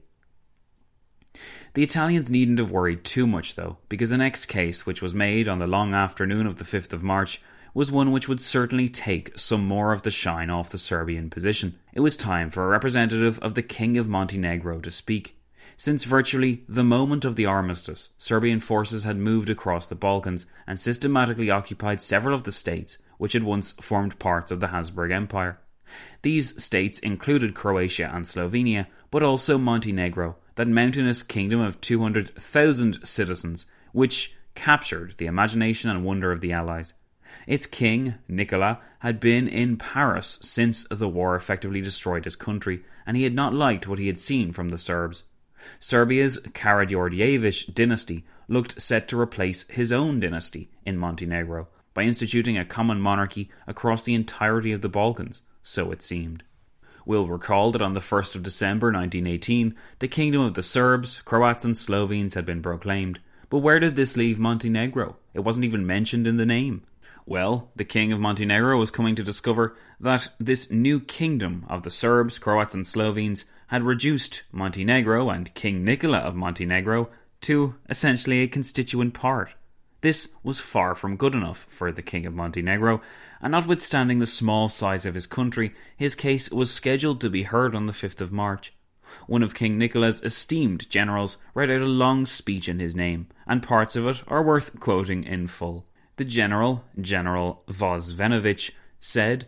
Speaker 6: The Italians needn't have worried too much though, because the next case, which was made on the long afternoon of the 5th of March, was one which would certainly take some more of the shine off the Serbian position. It was time for a representative of the King of Montenegro to speak. Since virtually the moment of the armistice, Serbian forces had moved across the Balkans and systematically occupied several of the states which had once formed parts of the Habsburg Empire. These states included Croatia and Slovenia, but also Montenegro, that mountainous kingdom of 200,000 citizens, which captured the imagination and wonder of the Allies. Its king, Nikola, had been in Paris since the war effectively destroyed his country, and he had not liked what he had seen from the Serbs. Serbia's Karađorđević dynasty looked set to replace his own dynasty in Montenegro by instituting a common monarchy across the entirety of the Balkans, so it seemed. We'll recall that on the 1st of December 1918, the kingdom of the Serbs, Croats and Slovenes had been proclaimed. But where did this leave Montenegro? It wasn't even mentioned in the name. Well, the king of Montenegro was coming to discover that this new kingdom of the Serbs, Croats and Slovenes had reduced Montenegro and King Nikola of Montenegro to essentially a constituent part. This was far from good enough for the King of Montenegro, and notwithstanding the small size of his country, his case was scheduled to be heard on the 5th of March. One of King Nikola's esteemed generals read out a long speech in his name, and parts of it are worth quoting in full. The general, General Vozvenović, said,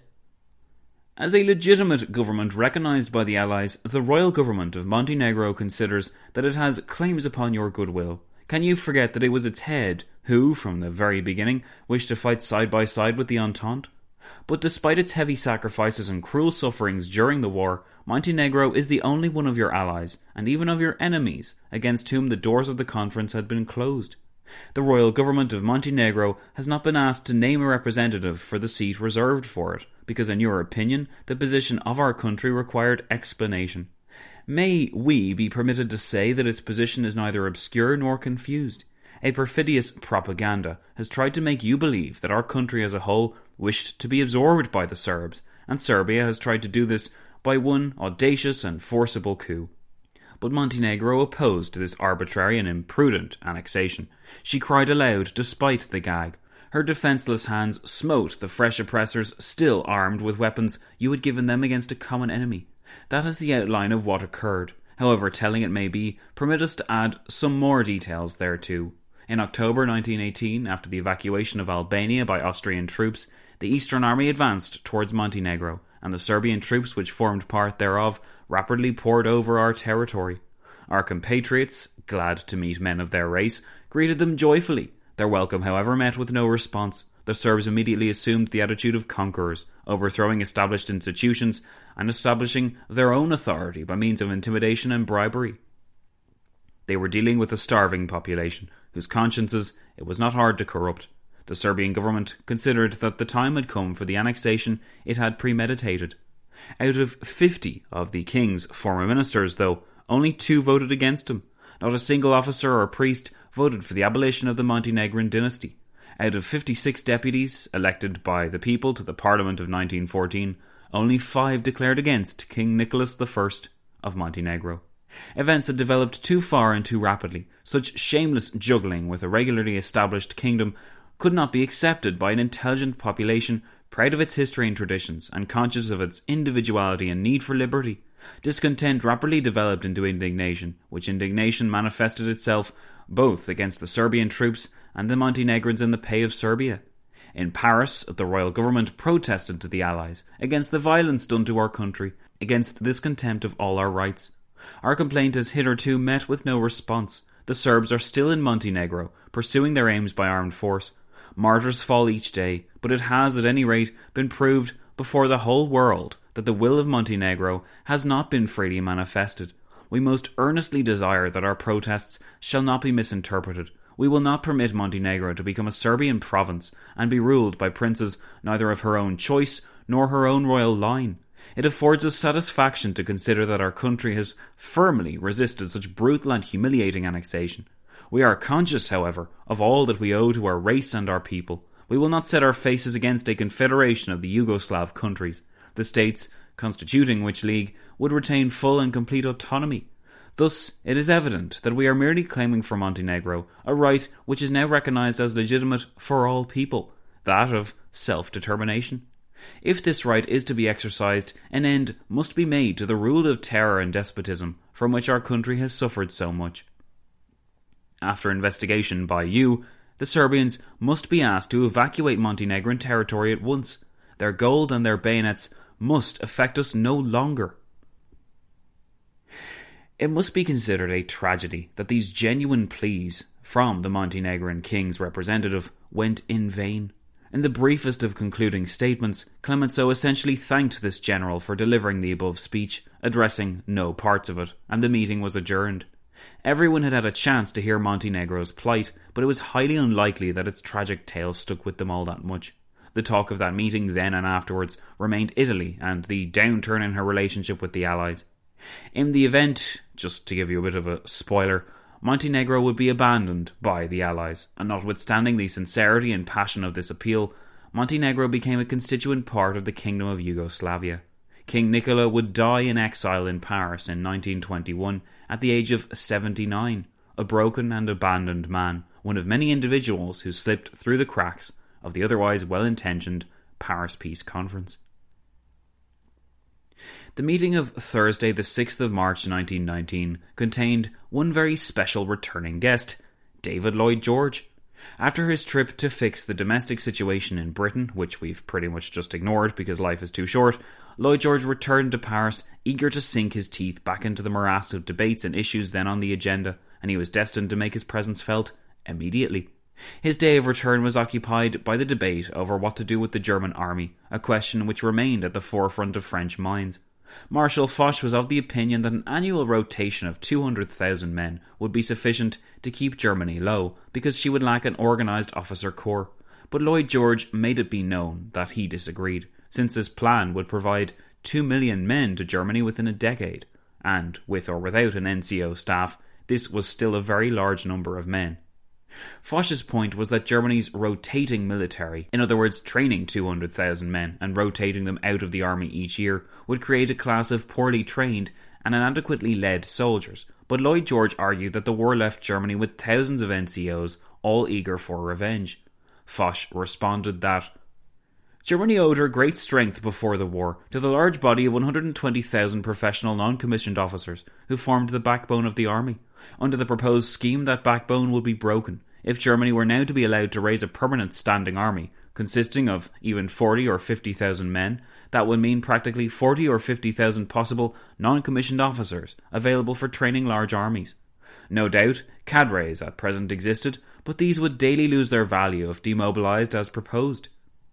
Speaker 6: "As a legitimate government recognised by the Allies, the royal government of Montenegro considers that it has claims upon your goodwill. Can you forget that it was its head who, from the very beginning, wished to fight side by side with the Entente? But despite its heavy sacrifices and cruel sufferings during the war, Montenegro is the only one of your allies, and even of your enemies, against whom the doors of the conference had been closed. The royal government of Montenegro has not been asked to name a representative for the seat reserved for it, because in your opinion, the position of our country required explanation. May we be permitted to say that its position is neither obscure nor confused? A perfidious propaganda has tried to make you believe that our country as a whole wished to be absorbed by the Serbs, and Serbia has tried to do this by one audacious and forcible coup. But Montenegro opposed this arbitrary and imprudent annexation. She cried aloud despite the gag. Her defenceless hands smote the fresh oppressors still armed with weapons you had given them against a common enemy. That is the outline of what occurred. However telling it may be, permit us to add some more details thereto. In October 1918, after the evacuation of Albania by Austrian troops, the Eastern Army advanced towards Montenegro, and the Serbian troops which formed part thereof rapidly poured over our territory. Our compatriots, glad to meet men of their race, greeted them joyfully. Their welcome, however, met with no response. The Serbs immediately assumed the attitude of conquerors, overthrowing established institutions and establishing their own authority by means of intimidation and bribery. They were dealing with a starving population, whose consciences it was not hard to corrupt. The Serbian government considered that the time had come for the annexation it had premeditated. Out of 50 of the king's former ministers, though, only 2 voted against him. Not a single officer or priest voted for the abolition of the Montenegrin dynasty. Out of 56 deputies elected by the people to the Parliament of 1914, only 5 declared against King Nicholas I of Montenegro. Events had developed too far and too rapidly. Such shameless juggling with a regularly established kingdom could not be accepted by an intelligent population proud of its history and traditions and conscious of its individuality and need for liberty. Discontent rapidly developed into indignation, which indignation manifested itself both against the Serbian troops and the Montenegrins in the pay of Serbia. In Paris, the royal government protested to the Allies against the violence done to our country, against this contempt of all our rights. Our complaint has hitherto met with no response. The Serbs are still in Montenegro, pursuing their aims by armed force. Martyrs fall each day, but it has at any rate been proved before the whole world that the will of Montenegro has not been freely manifested. We most earnestly desire that our protests shall not be misinterpreted. We will not permit Montenegro to become a Serbian province and be ruled by princes neither of her own choice nor her own royal line. It affords us satisfaction to consider that our country has firmly resisted such brutal and humiliating annexation. We are conscious, however, of all that we owe to our race and our people. We will not set our faces against a confederation of the Yugoslav countries. The states constituting which league would retain full and complete autonomy. Thus, it is evident that we are merely claiming for Montenegro a right which is now recognised as legitimate for all people, that of self-determination. If this right is to be exercised, an end must be made to the rule of terror and despotism from which our country has suffered so much. After investigation by you, the Serbians must be asked to evacuate Montenegrin territory at once. Their gold and their bayonets must affect us no longer. It must be considered a tragedy that these genuine pleas from the Montenegrin king's representative went in vain. In the briefest of concluding statements, Clemenceau essentially thanked this general for delivering the above speech, addressing no parts of it, and the meeting was adjourned. Everyone had had a chance to hear Montenegro's plight, but it was highly unlikely that its tragic tale stuck with them all that much. The talk of that meeting then and afterwards remained Italy and the downturn in her relationship with the Allies. In the event, just to give you a bit of a spoiler, Montenegro would be abandoned by the Allies, and notwithstanding the sincerity and passion of this appeal, Montenegro became a constituent part of the Kingdom of Yugoslavia. King Nicola would die in exile in Paris in 1921 at the age of 79, a broken and abandoned man, one of many individuals who slipped through the cracks of the otherwise well-intentioned Paris Peace Conference. The meeting of Thursday the 6th of March 1919 contained one very special returning guest, David Lloyd George. After his trip to fix the domestic situation in Britain, which we've pretty much just ignored because life is too short, Lloyd George returned to Paris, eager to sink his teeth back into the morass of debates and issues then on the agenda, and he was destined to make his presence felt immediately. His day of return was occupied by the debate over what to do with the German army, a question which remained at the forefront of French minds. Marshal Foch was of the opinion that an annual rotation of 200,000 men would be sufficient to keep Germany low, because she would lack an organised officer corps. But Lloyd George made it be known that he disagreed, since his plan would provide 2 million men to Germany within a decade, and, with or without an NCO staff, this was still a very large number of men. Foch's point was that Germany's rotating military, in other words training 200,000 men and rotating them out of the army each year, would create a class of poorly trained and inadequately led soldiers. But Lloyd George argued that the war left Germany with thousands of NCOs, all eager for revenge. Foch responded that Germany owed her great strength before the war to the large body of 120,000 professional non-commissioned officers who formed the backbone of the army. Under the proposed scheme, that backbone would be broken. If Germany were now to be allowed to raise a permanent standing army, consisting of even 40 or 50,000 men, that would mean practically 40 or 50,000 possible non-commissioned officers available for training large armies. No doubt, cadres at present existed, but these would daily lose their value if demobilised as proposed.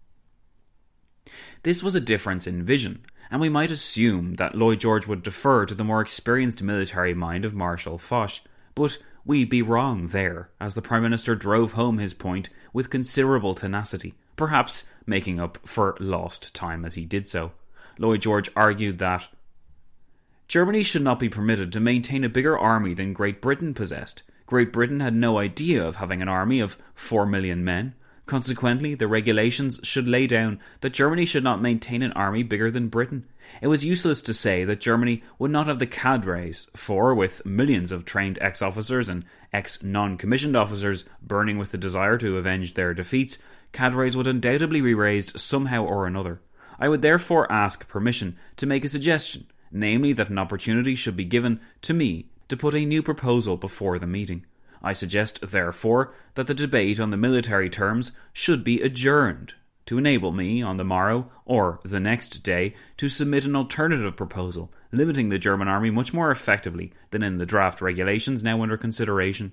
Speaker 6: This was a difference in vision, and we might assume that Lloyd George would defer to the more experienced military mind of Marshal Foch, but we'd be wrong there, as the Prime Minister drove home his point with considerable tenacity, perhaps making up for lost time as he did so. Lloyd George argued that Germany should not be permitted to maintain a bigger army than Great Britain possessed. Great Britain had no idea of having an army of 4 million men. Consequently, the regulations should lay down that Germany should not maintain an army bigger than Britain. It was useless to say that Germany would not have the cadres, for with millions of trained ex-officers and ex-non-commissioned officers burning with the desire to avenge their defeats, cadres would undoubtedly be raised somehow or another. I would therefore ask permission to make a suggestion, namely that an opportunity should be given to me to put a new proposal before the meeting. I suggest, therefore, that the debate on the military terms should be adjourned, to enable me, on the morrow, or the next day, to submit an alternative proposal, limiting the German army much more effectively than in the draft regulations now under consideration.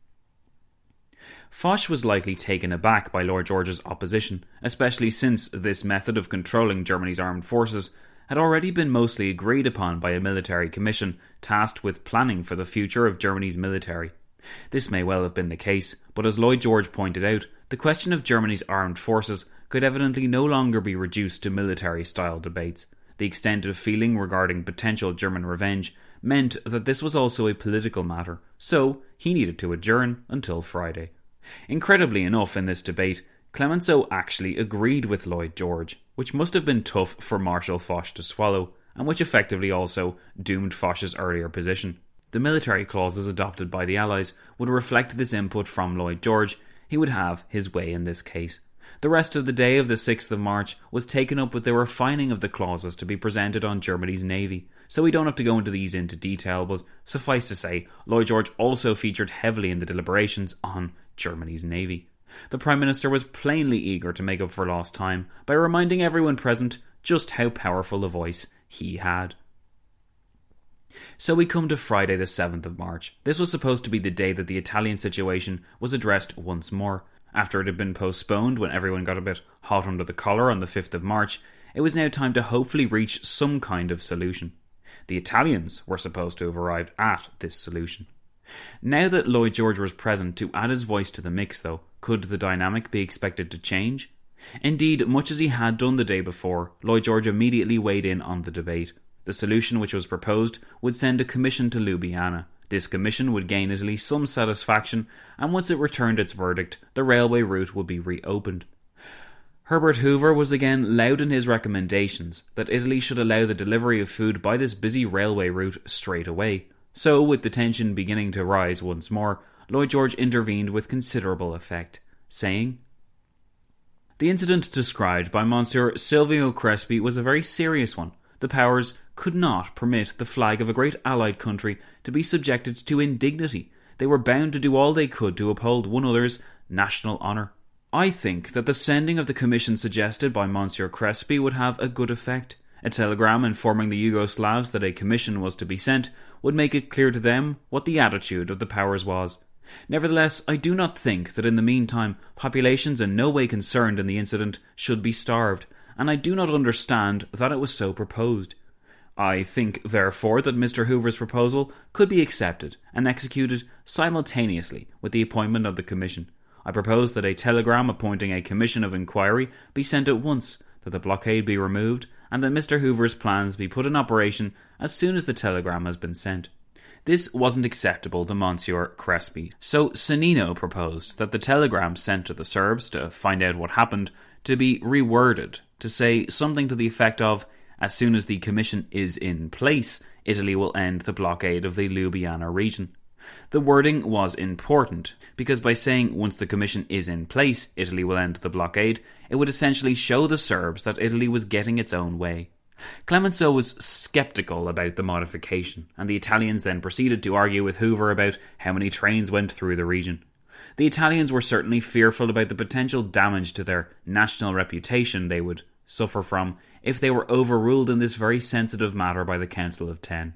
Speaker 6: Foch was likely taken aback by Lord George's opposition, especially since this method of controlling Germany's armed forces had already been mostly agreed upon by a military commission tasked with planning for the future of Germany's military. This may well have been the case, but as Lloyd George pointed out, the question of Germany's armed forces could evidently no longer be reduced to military-style debates. the extent of feeling regarding potential German revenge meant that this was also a political matter, so he needed to adjourn until Friday. Incredibly enough, in this debate, Clemenceau actually agreed with Lloyd George, which must have been tough for Marshal Foch to swallow, and which effectively also doomed Foch's earlier position. The military clauses adopted by the Allies would reflect this input from Lloyd George. He would have his way in this case. The rest of the day of the 6th of March was taken up with the refining of the clauses to be presented on Germany's navy, so we don't have to go into these into detail, but suffice to say, Lloyd George also featured heavily in the deliberations on Germany's navy. The Prime Minister was plainly eager to make up for lost time by reminding everyone present just how powerful a voice he had. So we come to Friday the 7th of March. This was supposed to be the day that the Italian situation was addressed once more. After it had been postponed when everyone got a bit hot under the collar on the 5th of March, it was now time to hopefully reach some kind of solution. The Italians were supposed to have arrived at this solution. Now that Lloyd George was present to add his voice to the mix, though, could the dynamic be expected to change? Indeed, much as he had done the day before, Lloyd George immediately weighed in on the debate. The solution which was proposed would send a commission to Ljubljana. This commission would gain Italy some satisfaction, and once it returned its verdict, the railway route would be reopened. Herbert Hoover was again loud in his recommendations that Italy should allow the delivery of food by this busy railway route straight away. So, with the tension beginning to rise once more, Lloyd George intervened with considerable effect, saying, "The incident described by Monsieur Silvio Crespi was a very serious one. The powers could not permit the flag of a great allied country to be subjected to indignity. They were bound to do all they could to uphold one another's national honour. I think that the sending of the commission suggested by Monsieur Crespi would have a good effect. A telegram informing the Yugoslavs that a commission was to be sent would make it clear to them what the attitude of the powers was. Nevertheless, I do not think that in the meantime populations in no way concerned in the incident should be starved, and I do not understand that it was so proposed. I think, therefore, that Mr. Hoover's proposal could be accepted and executed simultaneously with the appointment of the commission. I propose that a telegram appointing a commission of inquiry be sent at once, that the blockade be removed, and that Mr. Hoover's plans be put in operation as soon as the telegram has been sent." This wasn't acceptable to Monsieur Crespi, so Sannino proposed that the telegram sent to the Serbs to find out what happened to be reworded to say something to the effect of, "As soon as the commission is in place, Italy will end the blockade of the Ljubljana region." The wording was important, because by saying once the commission is in place, Italy will end the blockade, it would essentially show the Serbs that Italy was getting its own way. Clemenceau was sceptical about the modification, and the Italians then proceeded to argue with Hoover about how many trains went through the region. The Italians were certainly fearful about the potential damage to their national reputation they would suffer from if they were overruled in this very sensitive matter by the Council of Ten.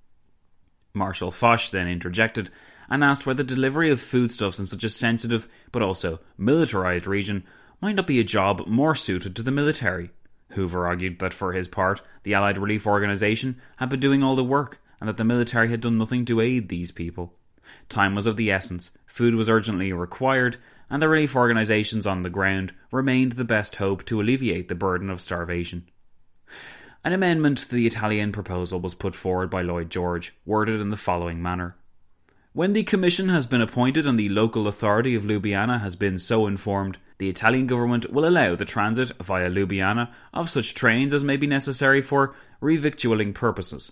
Speaker 6: Marshal Foch then interjected and asked why the delivery of foodstuffs in such a sensitive but also militarised region might not be a job more suited to the military. Hoover argued that for his part, the Allied Relief Organisation had been doing all the work and that the military had done nothing to aid these people. Time was of the essence, food was urgently required, and the relief organisations on the ground remained the best hope to alleviate the burden of starvation. An amendment to the Italian proposal was put forward by Lloyd George, worded in the following manner: "When the commission has been appointed and the local authority of Ljubljana has been so informed, the Italian government will allow the transit via Ljubljana of such trains as may be necessary for revictualling purposes."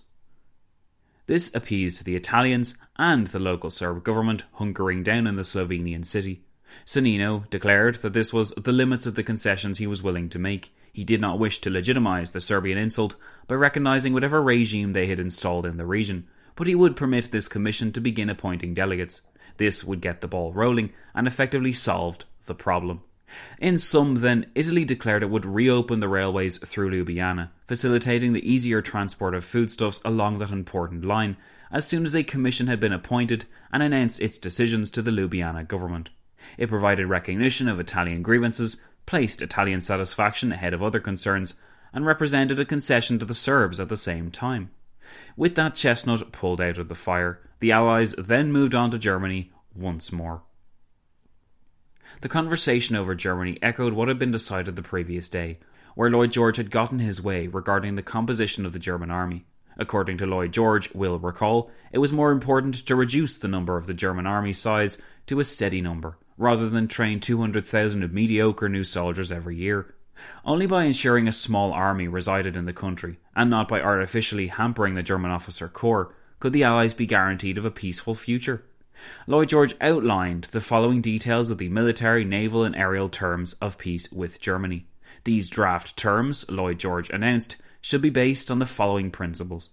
Speaker 6: This appeased the Italians and the local Serb government hunkering down in the Slovenian city. Sannino declared that this was the limits of the concessions he was willing to make. He did not wish to legitimise the Serbian insult by recognising whatever regime they had installed in the region, but he would permit this commission to begin appointing delegates. This would get the ball rolling and effectively solved the problem. In sum, then, Italy declared it would reopen the railways through Ljubljana, facilitating the easier transport of foodstuffs along that important line, as soon as a commission had been appointed and announced its decisions to the Ljubljana government. It provided recognition of Italian grievances, placed Italian satisfaction ahead of other concerns, and represented a concession to the Serbs at the same time. With that chestnut pulled out of the fire, the Allies then moved on to Germany once more. The conversation over Germany echoed what had been decided the previous day. where Lloyd George had gotten his way regarding the composition of the German army. According to Lloyd George, we'll recall, it was more important to reduce the number of the German army size to a steady number, rather than train 200,000 of mediocre new soldiers every year. Only by ensuring a small army resided in the country, and not by artificially hampering the German officer corps, could the Allies be guaranteed of a peaceful future. Lloyd George outlined the following details of the military, naval and aerial terms of peace with Germany. These draft terms, Lloyd George announced, should be based on the following principles.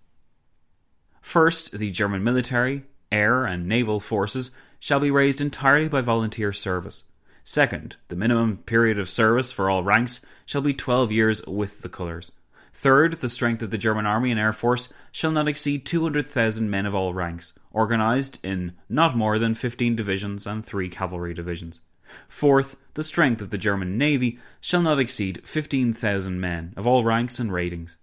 Speaker 6: First, the German military, air and naval forces shall be raised entirely by volunteer service. Second, the minimum period of service for all ranks shall be 12 years with the colours. Third, the strength of the German army and air force shall not exceed 200,000 men of all ranks, organised in not more than 15 divisions and 3 cavalry divisions. Fourth, the strength of the German navy shall not exceed 15,000 men of all ranks and ratings.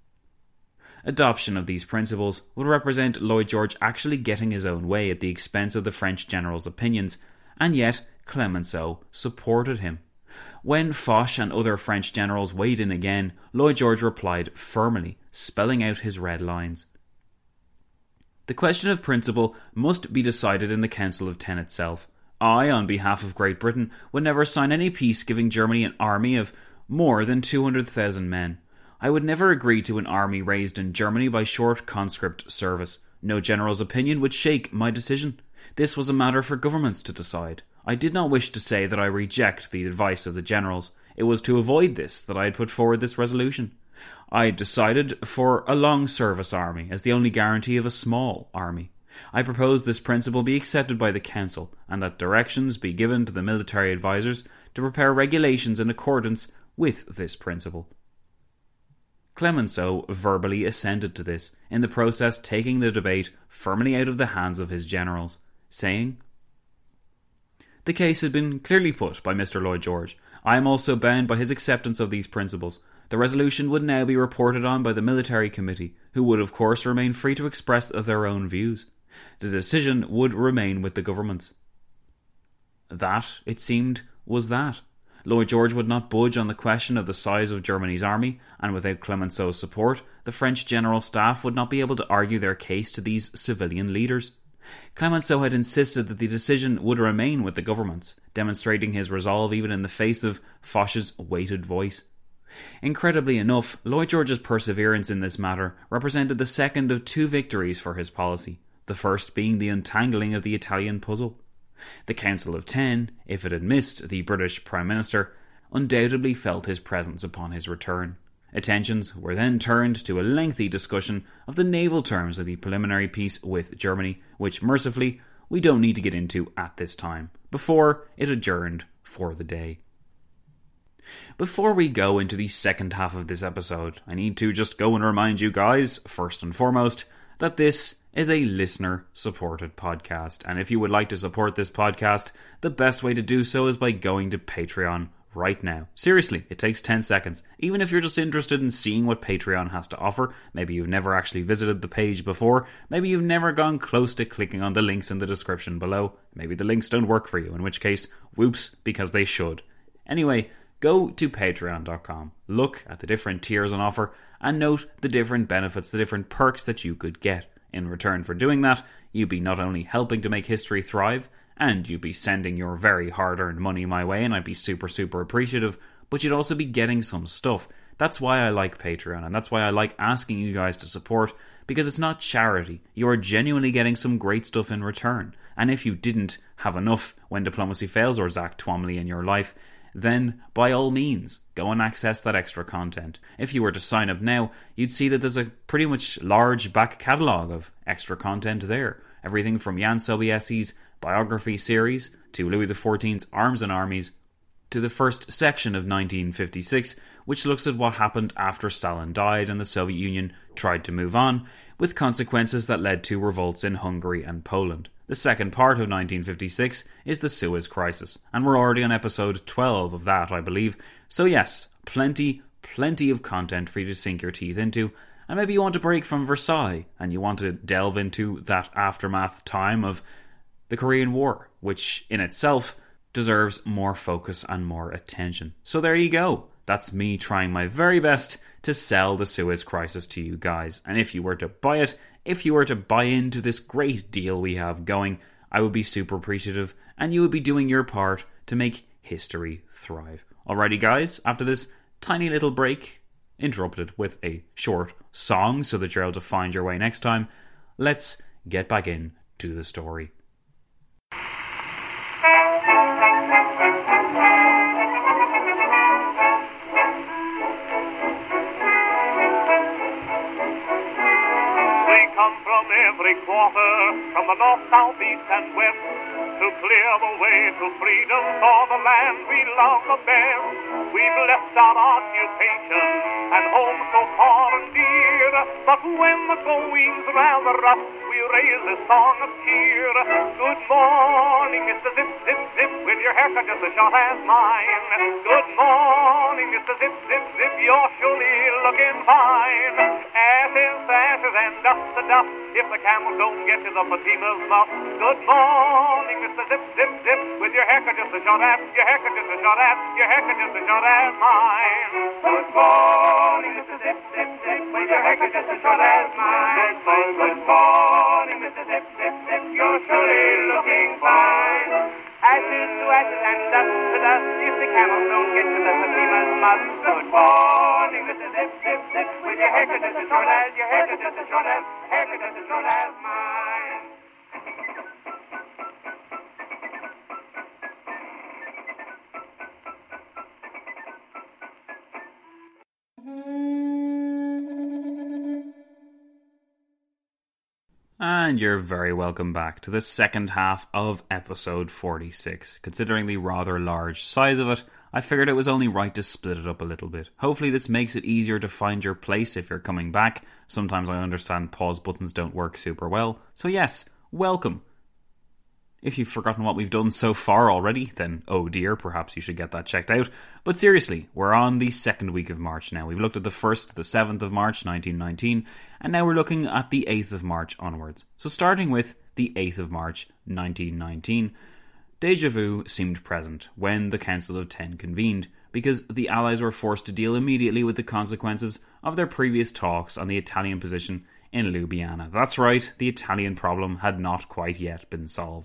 Speaker 6: Adoption of these principles would represent Lloyd George actually getting his own way at the expense of the French general's opinions, and yet Clemenceau supported him. When Foch and other French generals weighed in again, Lloyd George replied firmly, spelling out his red lines. The question of principle must be decided in the Council of Ten itself. I, on behalf of Great Britain, would never sign any peace giving Germany an army of more than 200,000 men. I would never agree to an army raised in Germany by short conscript service. No general's opinion would shake my decision. This was a matter for governments to decide. I did not wish to say that I reject the advice of the generals. It was to avoid this that I had put forward this resolution. I decided for a long service army as the only guarantee of a small army. I propose this principle be accepted by the Council, and that directions be given to the military advisers to prepare regulations in accordance with this principle. Clemenceau verbally assented to this, in the process taking the debate firmly out of the hands of his generals, saying, "The case has been clearly put by Mr. Lloyd George. I am also bound by his acceptance of these principles. The resolution would now be reported on by the military committee, who would of course remain free to express their own views. The decision would remain with the governments." That, it seemed, was that. Lloyd George would not budge on the question of the size of Germany's army, and without Clemenceau's support, the French General Staff would not be able to argue their case to these civilian leaders. Clemenceau had insisted that the decision would remain with the governments, demonstrating his resolve even in the face of Foch's weighted voice. Incredibly enough, Lloyd George's perseverance in this matter represented the second of 2 victories for his policy, the first being the untangling of the Italian puzzle. The Council of Ten, if it had missed the British Prime Minister, undoubtedly felt his presence upon his return. Attentions were then turned to a lengthy discussion of the naval terms of the preliminary peace with Germany, which mercifully we don't need to get into at this time, before it adjourned for the day. Before we go into the second half of this episode, I need to just go and remind you guys, first and foremost, that this is a listener-supported podcast, and if you would like to support this podcast, the best way to do so is by going to Patreon right now. Seriously, it takes 10 seconds. Even if you're just interested in seeing what Patreon has to offer, maybe you've never actually visited the page before, maybe you've never gone close to clicking on the links in the description below, maybe the links don't work for you, in which case, whoops, because they should. Anyway, go to patreon.com, look at the different tiers on offer, and note the different benefits, the different perks that you could get. In return for doing that, you'd be not only helping to make history thrive, and you'd be sending your very hard-earned money my way, and I'd be super, super appreciative, but you'd also be getting some stuff. That's why I like Patreon, and that's why I like asking you guys to support, because it's not charity. You are genuinely getting some great stuff in return. And if you didn't have enough When Diplomacy Fails or Zach Twomley in your life, then by all means, go and access that extra content. If you were to sign up now, you'd see that there's a pretty much large back catalogue of extra content there. Everything from Jan Sobiesi's biography series, to Louis XIV's Arms and Armies, to the first section of 1956, which looks at what happened after Stalin died and the Soviet Union tried to move on, with consequences that led to revolts in Hungary and Poland. The second part of 1956 is the Suez Crisis, and we're already on episode 12 of that, I believe. So yes, plenty of content for you to sink your teeth into, and maybe you want a break from Versailles, and you want to delve into that aftermath time of the Korean War, which in itself deserves more focus and more attention. So there you go. That's me trying my very best to sell the Suez Crisis to you guys. And if you were to buy it, if you were to buy into this great deal we have going, I would be super appreciative, and you would be doing your part to make history thrive. Alrighty guys, after this tiny little break, interrupted with a short song so that you're able to find your way next time, let's get back in to the story.
Speaker 10: Every quarter, from the north, south, east, and west, to clear the way to freedom for the land we love the best. We've left our occupation and home so far and dear, but when the going's rather rough, we raise a song of cheer. Good morning, Mr. Zip, Zip, Zip, with your haircut just as short as mine. Good morning, Mr. Zip, Zip, Zip, you're surely looking fine. Ashes, ashes, and dust to dust, if the camels don't get to the Fatima's mouth. Good morning, Mr. Zip, Zip, Zip, with your haircut just as short as, your haircut just as short as, your haircut just as short as mine. Good morning, Mr. Zip, Zip, Zip, with your haircut just as short as mine. Good morning, Mr. Zip, Zip, Zip, you're surely looking fine. Ashes to ashes and dust to dust, if the camels don't get to the Fatima's mouth. Good morning, Mr. Zip, Zip, Zip, with your haircut just as short as, your haircut just as short as, haircut just as short as mine.
Speaker 6: And you're very welcome back to the second half of episode 46. Considering the rather large size of it, I figured it was only right to split it up a little bit. Hopefully this makes it easier to find your place if you're coming back. Sometimes I understand pause buttons don't work super well. So yes, welcome. If you've forgotten what we've done so far already, then oh dear, perhaps you should get that checked out. But seriously, we're on the second week of March now. We've looked at the 1st to the 7th of March 1919, and now we're looking at the 8th of March onwards. So starting with the 8th of March 1919, déjà vu seemed present when the Council of Ten convened, because the Allies were forced to deal immediately with the consequences of their previous talks on the Italian position in Ljubljana. That's right, the Italian problem had not quite yet been solved.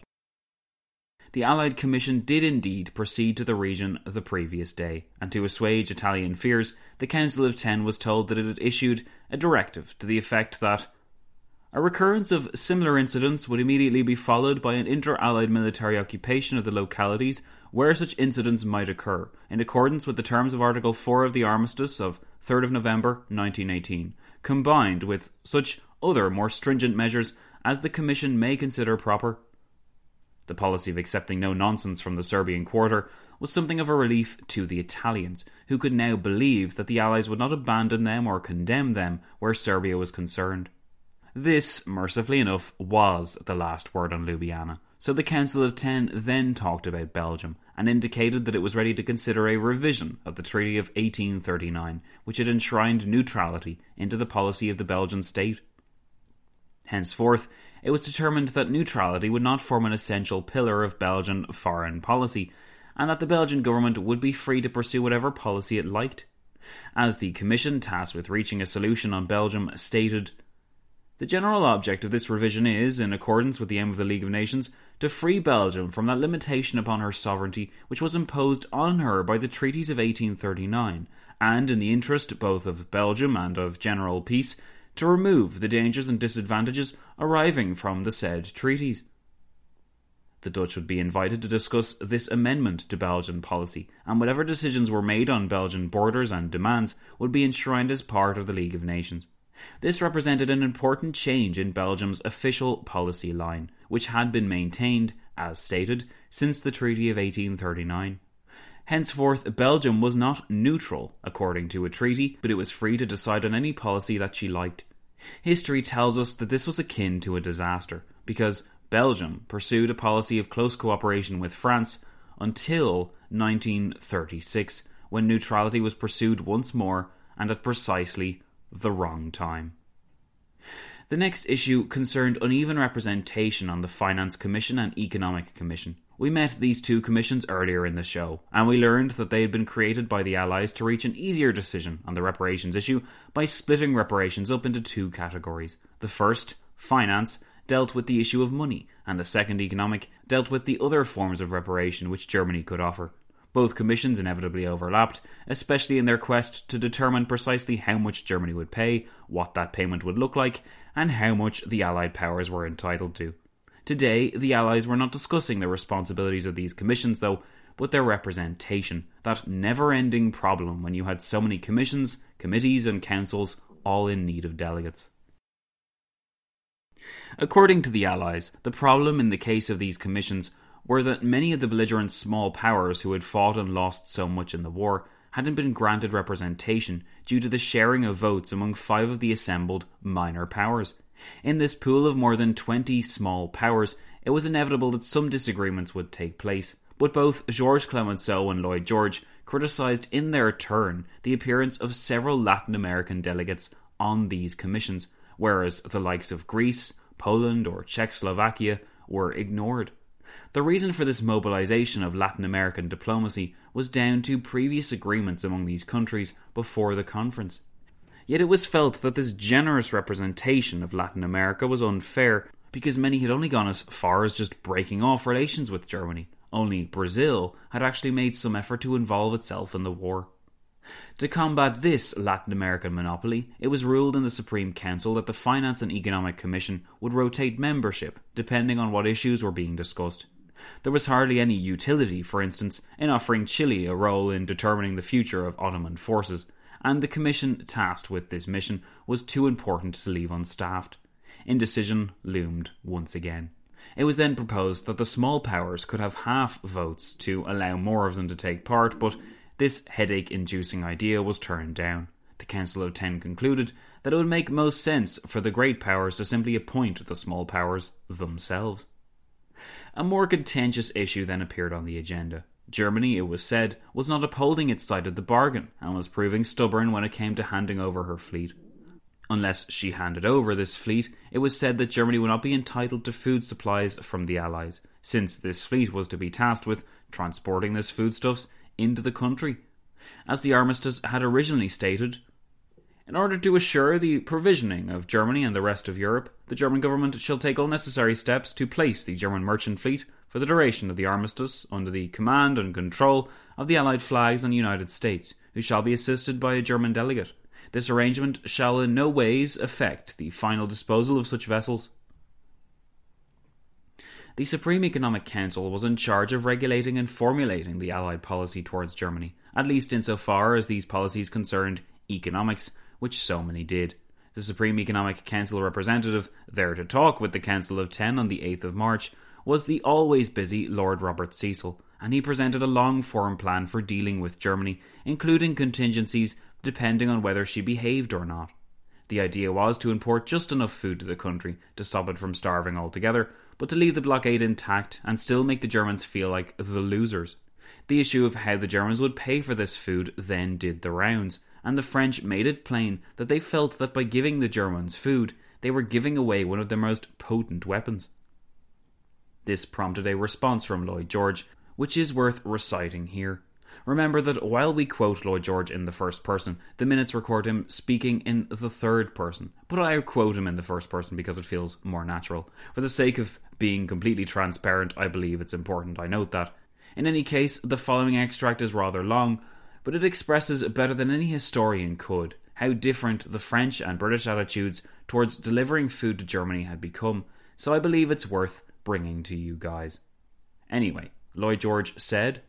Speaker 6: The Allied Commission did indeed proceed to the region the previous day, and to assuage Italian fears, the Council of Ten was told that it had issued a directive to the effect that a recurrence of similar incidents would immediately be followed by an inter-Allied military occupation of the localities where such incidents might occur, in accordance with the terms of Article 4 of the Armistice of 3rd of November 1918, combined with such other more stringent measures as the Commission may consider proper. The policy of accepting no nonsense from the Serbian quarter was something of a relief to the Italians, who could now believe that the Allies would not abandon them or condemn them where Serbia was concerned. This, mercifully enough, was the last word on Ljubljana, so the Council of Ten then talked about Belgium and indicated that it was ready to consider a revision of the Treaty of 1839, which had enshrined neutrality into the policy of the Belgian state. Henceforth, it was determined that neutrality would not form an essential pillar of Belgian foreign policy, and that the Belgian government would be free to pursue whatever policy it liked. As the Commission tasked with reaching a solution on Belgium stated, "The general object of this revision is, in accordance with the aim of the League of Nations, to free Belgium from that limitation upon her sovereignty which was imposed on her by the treaties of 1839, and in the interest both of Belgium and of general peace, to remove the dangers and disadvantages arising from the said treaties." The Dutch would be invited to discuss this amendment to Belgian policy, and whatever decisions were made on Belgian borders and demands would be enshrined as part of the League of Nations. This represented an important change in Belgium's official policy line, which had been maintained, as stated, since the Treaty of 1839. Henceforth, Belgium was not neutral, according to a treaty, but it was free to decide on any policy that she liked. History tells us that this was akin to a disaster, because Belgium pursued a policy of close cooperation with France until 1936, when neutrality was pursued once more, and at precisely the wrong time. The next issue concerned uneven representation on the Finance Commission and Economic Commission, We met these two commissions earlier in the show, and we learned that they had been created by the Allies to reach an easier decision on the reparations issue by splitting reparations up into two categories. The first, finance, dealt with the issue of money, and the second, economic, dealt with the other forms of reparation which Germany could offer. Both commissions inevitably overlapped, especially in their quest to determine precisely how much Germany would pay, what that payment would look like, and how much the Allied powers were entitled to. Today, the Allies were not discussing the responsibilities of these commissions, though, but their representation, that never-ending problem when you had so many commissions, committees and councils all in need of delegates. According to the Allies, the problem in the case of these commissions were that many of the belligerent small powers who had fought and lost so much in the war hadn't been granted representation due to the sharing of votes among 5 of the assembled minor powers. In this pool of more than 20 small powers, it was inevitable that some disagreements would take place, but both Georges Clemenceau and Lloyd George criticised in their turn the appearance of several Latin American delegates on these commissions, whereas the likes of Greece, Poland or Czechoslovakia were ignored. The reason for this mobilisation of Latin American diplomacy was down to previous agreements among these countries before the conference. Yet it was felt that this generous representation of Latin America was unfair because many had only gone as far as just breaking off relations with Germany. Only Brazil had actually made some effort to involve itself in the war. To combat this Latin American monopoly, it was ruled in the Supreme Council that the Finance and Economic Commission would rotate membership depending on what issues were being discussed. There was hardly any utility, for instance, in offering Chile a role in determining the future of Ottoman forces, and the Commission tasked with this mission was too important to leave unstaffed. Indecision loomed once again. It was then proposed that the small powers could have half votes to allow more of them to take part, but this headache-inducing idea was turned down. The Council of 10 concluded that it would make most sense for the great powers to simply appoint the small powers themselves. A more contentious issue then appeared on the agenda. Germany, it was said, was not upholding its side of the bargain and was proving stubborn when it came to handing over her fleet. Unless she handed over this fleet, it was said that Germany would not be entitled to food supplies from the Allies, since this fleet was to be tasked with transporting this foodstuffs into the country. As the armistice had originally stated, in order to assure the provisioning of Germany and the rest of Europe, the German government shall take all necessary steps to place the German merchant fleet for the duration of the armistice under the command and control of the Allied flags and United States, who shall be assisted by a German delegate. This arrangement shall in no ways affect the final disposal of such vessels. The Supreme Economic Council was in charge of regulating and formulating the Allied policy towards Germany, at least insofar as these policies concerned economics, which so many did. The Supreme Economic Council representative there to talk with the Council of 10 on the 8th of March was the always busy Lord Robert Cecil, and he presented a long-form plan for dealing with Germany, including contingencies depending on whether she behaved or not. The idea was to import just enough food to the country to stop it from starving altogether, but to leave the blockade intact and still make the Germans feel like the losers. The issue of how the Germans would pay for this food then did the rounds, and the French made it plain that they felt that by giving the Germans food, they were giving away one of their most potent weapons. This prompted a response from Lloyd George, which is worth reciting here. Remember that while we quote Lloyd George in the first person, the minutes record him speaking in the third person, but I quote him in the first person because it feels more natural. For the sake of being completely transparent, I believe it's important I note that. In any case, the following extract is rather long, but it expresses better than any historian could how different the French and British attitudes towards delivering food to Germany had become, so I believe it's worth bringing to you guys. Anyway, Lloyd George said,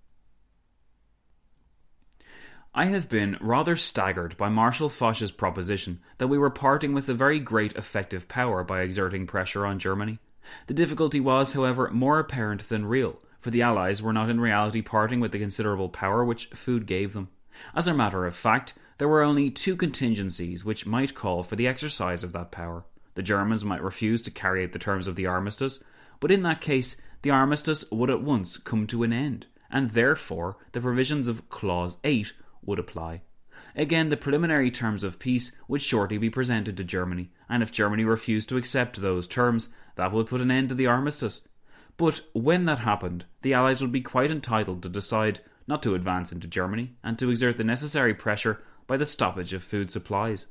Speaker 6: I have been rather staggered by Marshal Foch's proposition that we were parting with a very great effective power by exerting pressure on Germany. The difficulty was, however, more apparent than real, for the Allies were not in reality parting with the considerable power which food gave them. As a matter of fact, there were only two contingencies which might call for the exercise of that power. The Germans might refuse to carry out the terms of the armistice, but in that case the armistice would at once come to an end, and therefore the provisions of Clause 8 would apply. Again, the preliminary terms of peace would shortly be presented to Germany, and if Germany refused to accept those terms, that would put an end to the armistice. But when that happened, the Allies would be quite entitled to decide not to advance into Germany and to exert the necessary pressure by the stoppage of food supplies.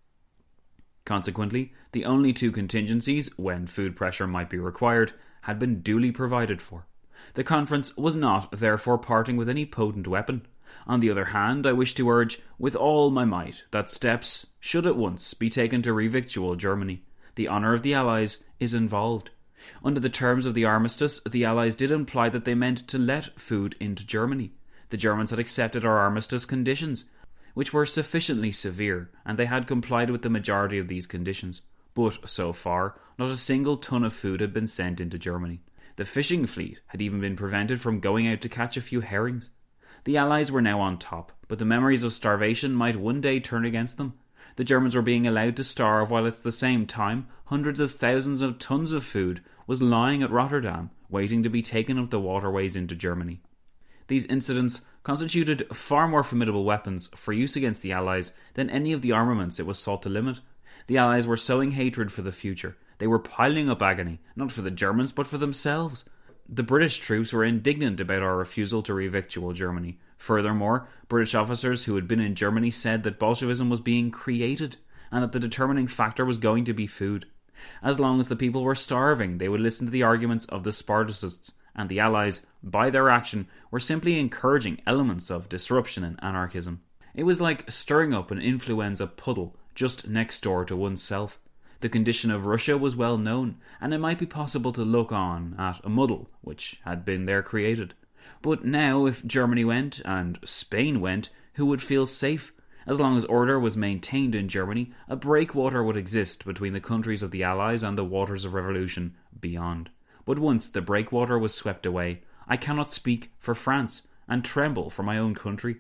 Speaker 6: Consequently, the only two contingencies when food pressure might be required had been duly provided for. The conference was not, therefore, parting with any potent weapon. On the other hand, I wish to urge with all my might that steps should at once be taken to revictual Germany. The honour of the Allies is involved. Under the terms of the armistice, the Allies did imply that they meant to let food into Germany. The Germans had accepted our armistice conditions, which were sufficiently severe, and they had complied with the majority of these conditions. But, so far, not a single ton of food had been sent into Germany. The fishing fleet had even been prevented from going out to catch a few herrings. The Allies were now on top, but the memories of starvation might one day turn against them. The Germans were being allowed to starve while at the same time hundreds of thousands of tons of food was lying at Rotterdam, waiting to be taken up the waterways into Germany. These incidents constituted far more formidable weapons for use against the Allies than any of the armaments it was sought to limit. The Allies were sowing hatred for the future. They were piling up agony, not for the Germans but for themselves. The British troops were indignant about our refusal to revictual Germany. Furthermore, British officers who had been in Germany said that Bolshevism was being created and that the determining factor was going to be food. As long as the people were starving, they would listen to the arguments of the Spartacists, and the Allies, by their action, were simply encouraging elements of disruption and anarchism. It was like stirring up an influenza puddle just next door to oneself. The condition of Russia was well known, and it might be possible to look on at a muddle which had been there created. But now, if Germany went, and Spain went, who would feel safe? As long as order was maintained in Germany, a breakwater would exist between the countries of the Allies and the waters of revolution beyond. But once the breakwater was swept away, I cannot speak for France, and tremble for my own country.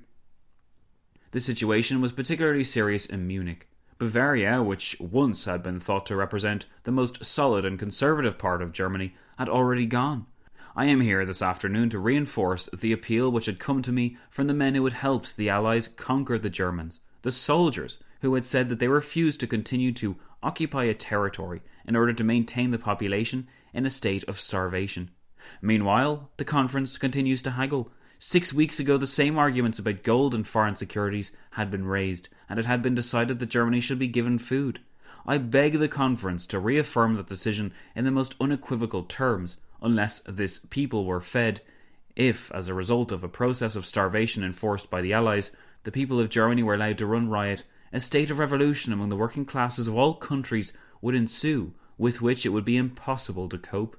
Speaker 6: The situation was particularly serious in Munich. Bavaria, which once had been thought to represent the most solid and conservative part of Germany, had already gone. I am here this afternoon to reinforce the appeal which had come to me from the men who had helped the Allies conquer the Germans, the soldiers who had said that they refused to continue to occupy a territory in order to maintain the population in a state of starvation. Meanwhile, the conference continues to haggle. 6 weeks ago, the same arguments about gold and foreign securities had been raised, and it had been decided that Germany should be given food. I beg the conference to reaffirm that decision in the most unequivocal terms, unless this people were fed. If, as a result of a process of starvation enforced by the Allies, the people of Germany were allowed to run riot, a state of revolution among the working classes of all countries would ensue, with which it would be impossible to cope.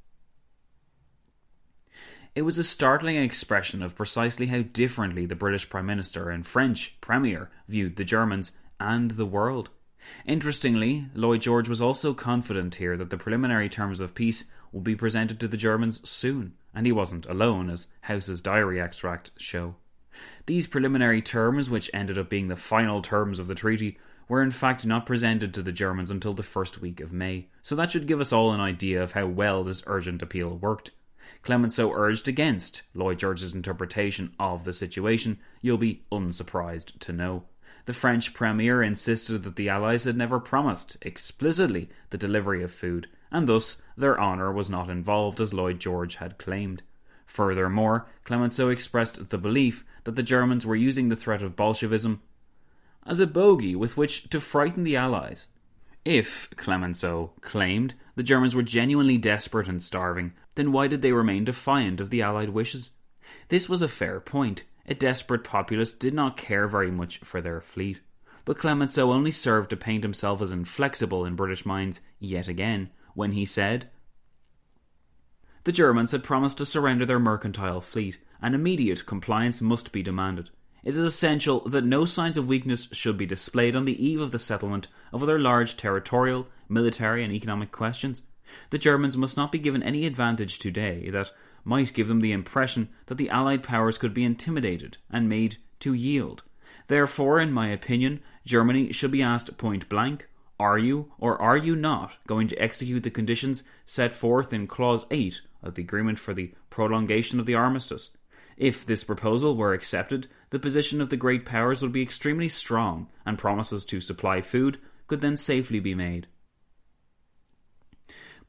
Speaker 6: It was a startling expression of precisely how differently the British Prime Minister and French Premier viewed the Germans and the world. Interestingly, Lloyd George was also confident here that the preliminary terms of peace would be presented to the Germans soon, and he wasn't alone, as House's diary extracts show. These preliminary terms, which ended up being the final terms of the treaty, were in fact not presented to the Germans until the first week of May, so that should give us all an idea of how well this urgent appeal worked. Clemenceau urged against Lloyd George's interpretation of the situation, you'll be unsurprised to know. The French Premier insisted that the Allies had never promised explicitly the delivery of food, and thus their honour was not involved as Lloyd George had claimed. Furthermore, Clemenceau expressed the belief that the Germans were using the threat of Bolshevism as a bogey with which to frighten the Allies. If, Clemenceau claimed, the Germans were genuinely desperate and starving, then why did they remain defiant of the Allied wishes? This was a fair point. A desperate populace did not care very much for their fleet. But Clemenceau only served to paint himself as inflexible in British minds yet again, when he said, the Germans had promised to surrender their mercantile fleet, and immediate compliance must be demanded. It is essential that no signs of weakness should be displayed on the eve of the settlement of other large territorial, military and economic questions. The Germans must not be given any advantage today that might give them the impression that the Allied powers could be intimidated and made to yield. Therefore, in my opinion, Germany should be asked point blank, are you or are you not going to execute the conditions set forth in Clause 8 of the agreement for the prolongation of the armistice? If this proposal were accepted, the position of the great powers would be extremely strong, and promises to supply food could then safely be made.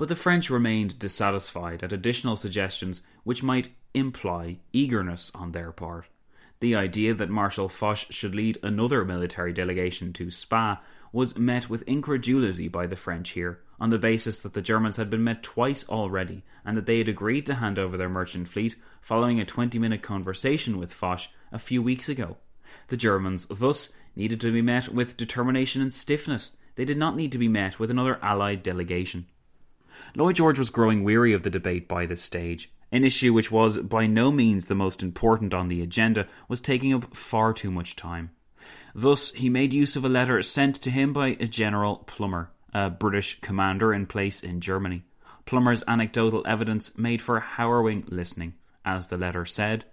Speaker 6: but the French remained dissatisfied at additional suggestions which might imply eagerness on their part. The idea that Marshal Foch should lead another military delegation to Spa was met with incredulity by the French here, on the basis that the Germans had been met twice already and that they had agreed to hand over their merchant fleet following a 20-minute conversation with Foch a few weeks ago. The Germans thus needed to be met with determination and stiffness. They did not need to be met with another Allied delegation. Lloyd George was growing weary of the debate by this stage. An issue which was by no means the most important on the agenda was taking up far too much time. Thus, he made use of a letter sent to him by General Plummer, a British commander in place in Germany. Plummer's anecdotal evidence made for harrowing listening, as the letter said: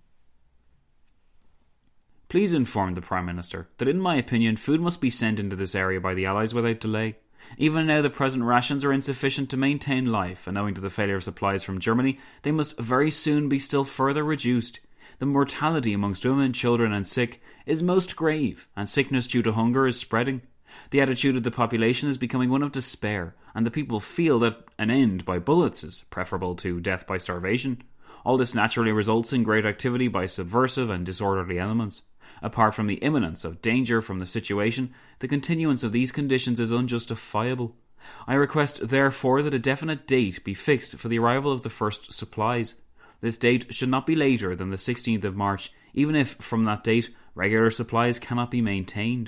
Speaker 6: "Please inform the Prime Minister that in my opinion food must be sent into this area by the Allies without delay. Even now the present rations are insufficient to maintain life, and owing to the failure of supplies from Germany, they must very soon be still further reduced. The mortality amongst women, children and sick is most grave, and sickness due to hunger is spreading. The attitude of the population is becoming one of despair, and the people feel that an end by bullets is preferable to death by starvation. All this naturally results in great activity by subversive and disorderly elements. Apart from the imminence of danger from the situation, the continuance of these conditions is unjustifiable. I request, therefore, that a definite date be fixed for the arrival of the first supplies. This date should not be later than the 16th of March, even if, from that date, regular supplies cannot be maintained."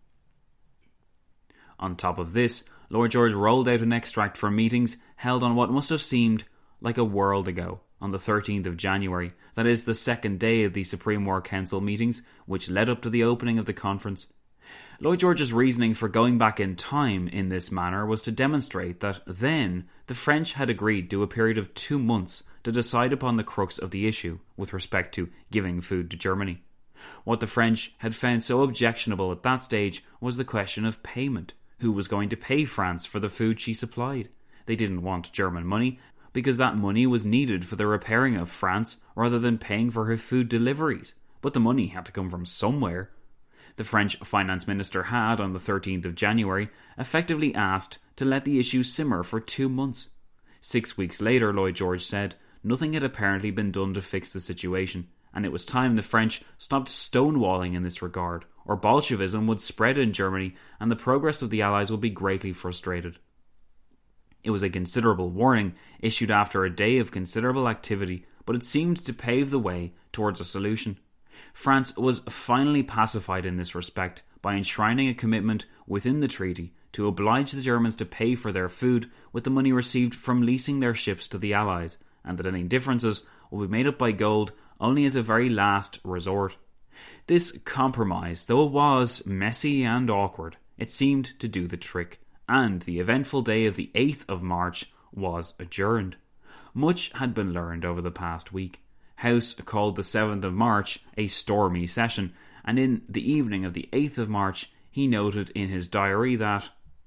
Speaker 6: On top of this, Lord George rolled out an extract from meetings held on what must have seemed like a world ago, on the 13th of January, that is, the second day of the Supreme War Council meetings, which led up to the opening of the conference. Lloyd George's reasoning for going back in time in this manner was to demonstrate that then the French had agreed to a period of 2 months to decide upon the crux of the issue with respect to giving food to Germany. What the French had found so objectionable at that stage was the question of payment. Who was going to pay France for the food she supplied? They didn't want German money, because that money was needed for the repairing of France rather than paying for her food deliveries. But the money had to come from somewhere. The French finance minister had, on the 13th of January, effectively asked to let the issue simmer for 2 months. 6 weeks later, Lloyd George said, nothing had apparently been done to fix the situation, and it was time the French stopped stonewalling in this regard, or Bolshevism would spread in Germany and the progress of the Allies would be greatly frustrated. It was a considerable warning, issued after a day of considerable activity, but it seemed to pave the way towards a solution. France was finally pacified in this respect by enshrining a commitment within the treaty to oblige the Germans to pay for their food with the money received from leasing their ships to the Allies, and that any differences will be made up by gold only as a very last resort. This compromise, though it was messy and awkward, it seemed to do the trick, and the eventful day of the 8th of March was adjourned. Much had been learned over the past week. House called the 7th of March a stormy session, and in the evening of the 8th of March he noted in his diary that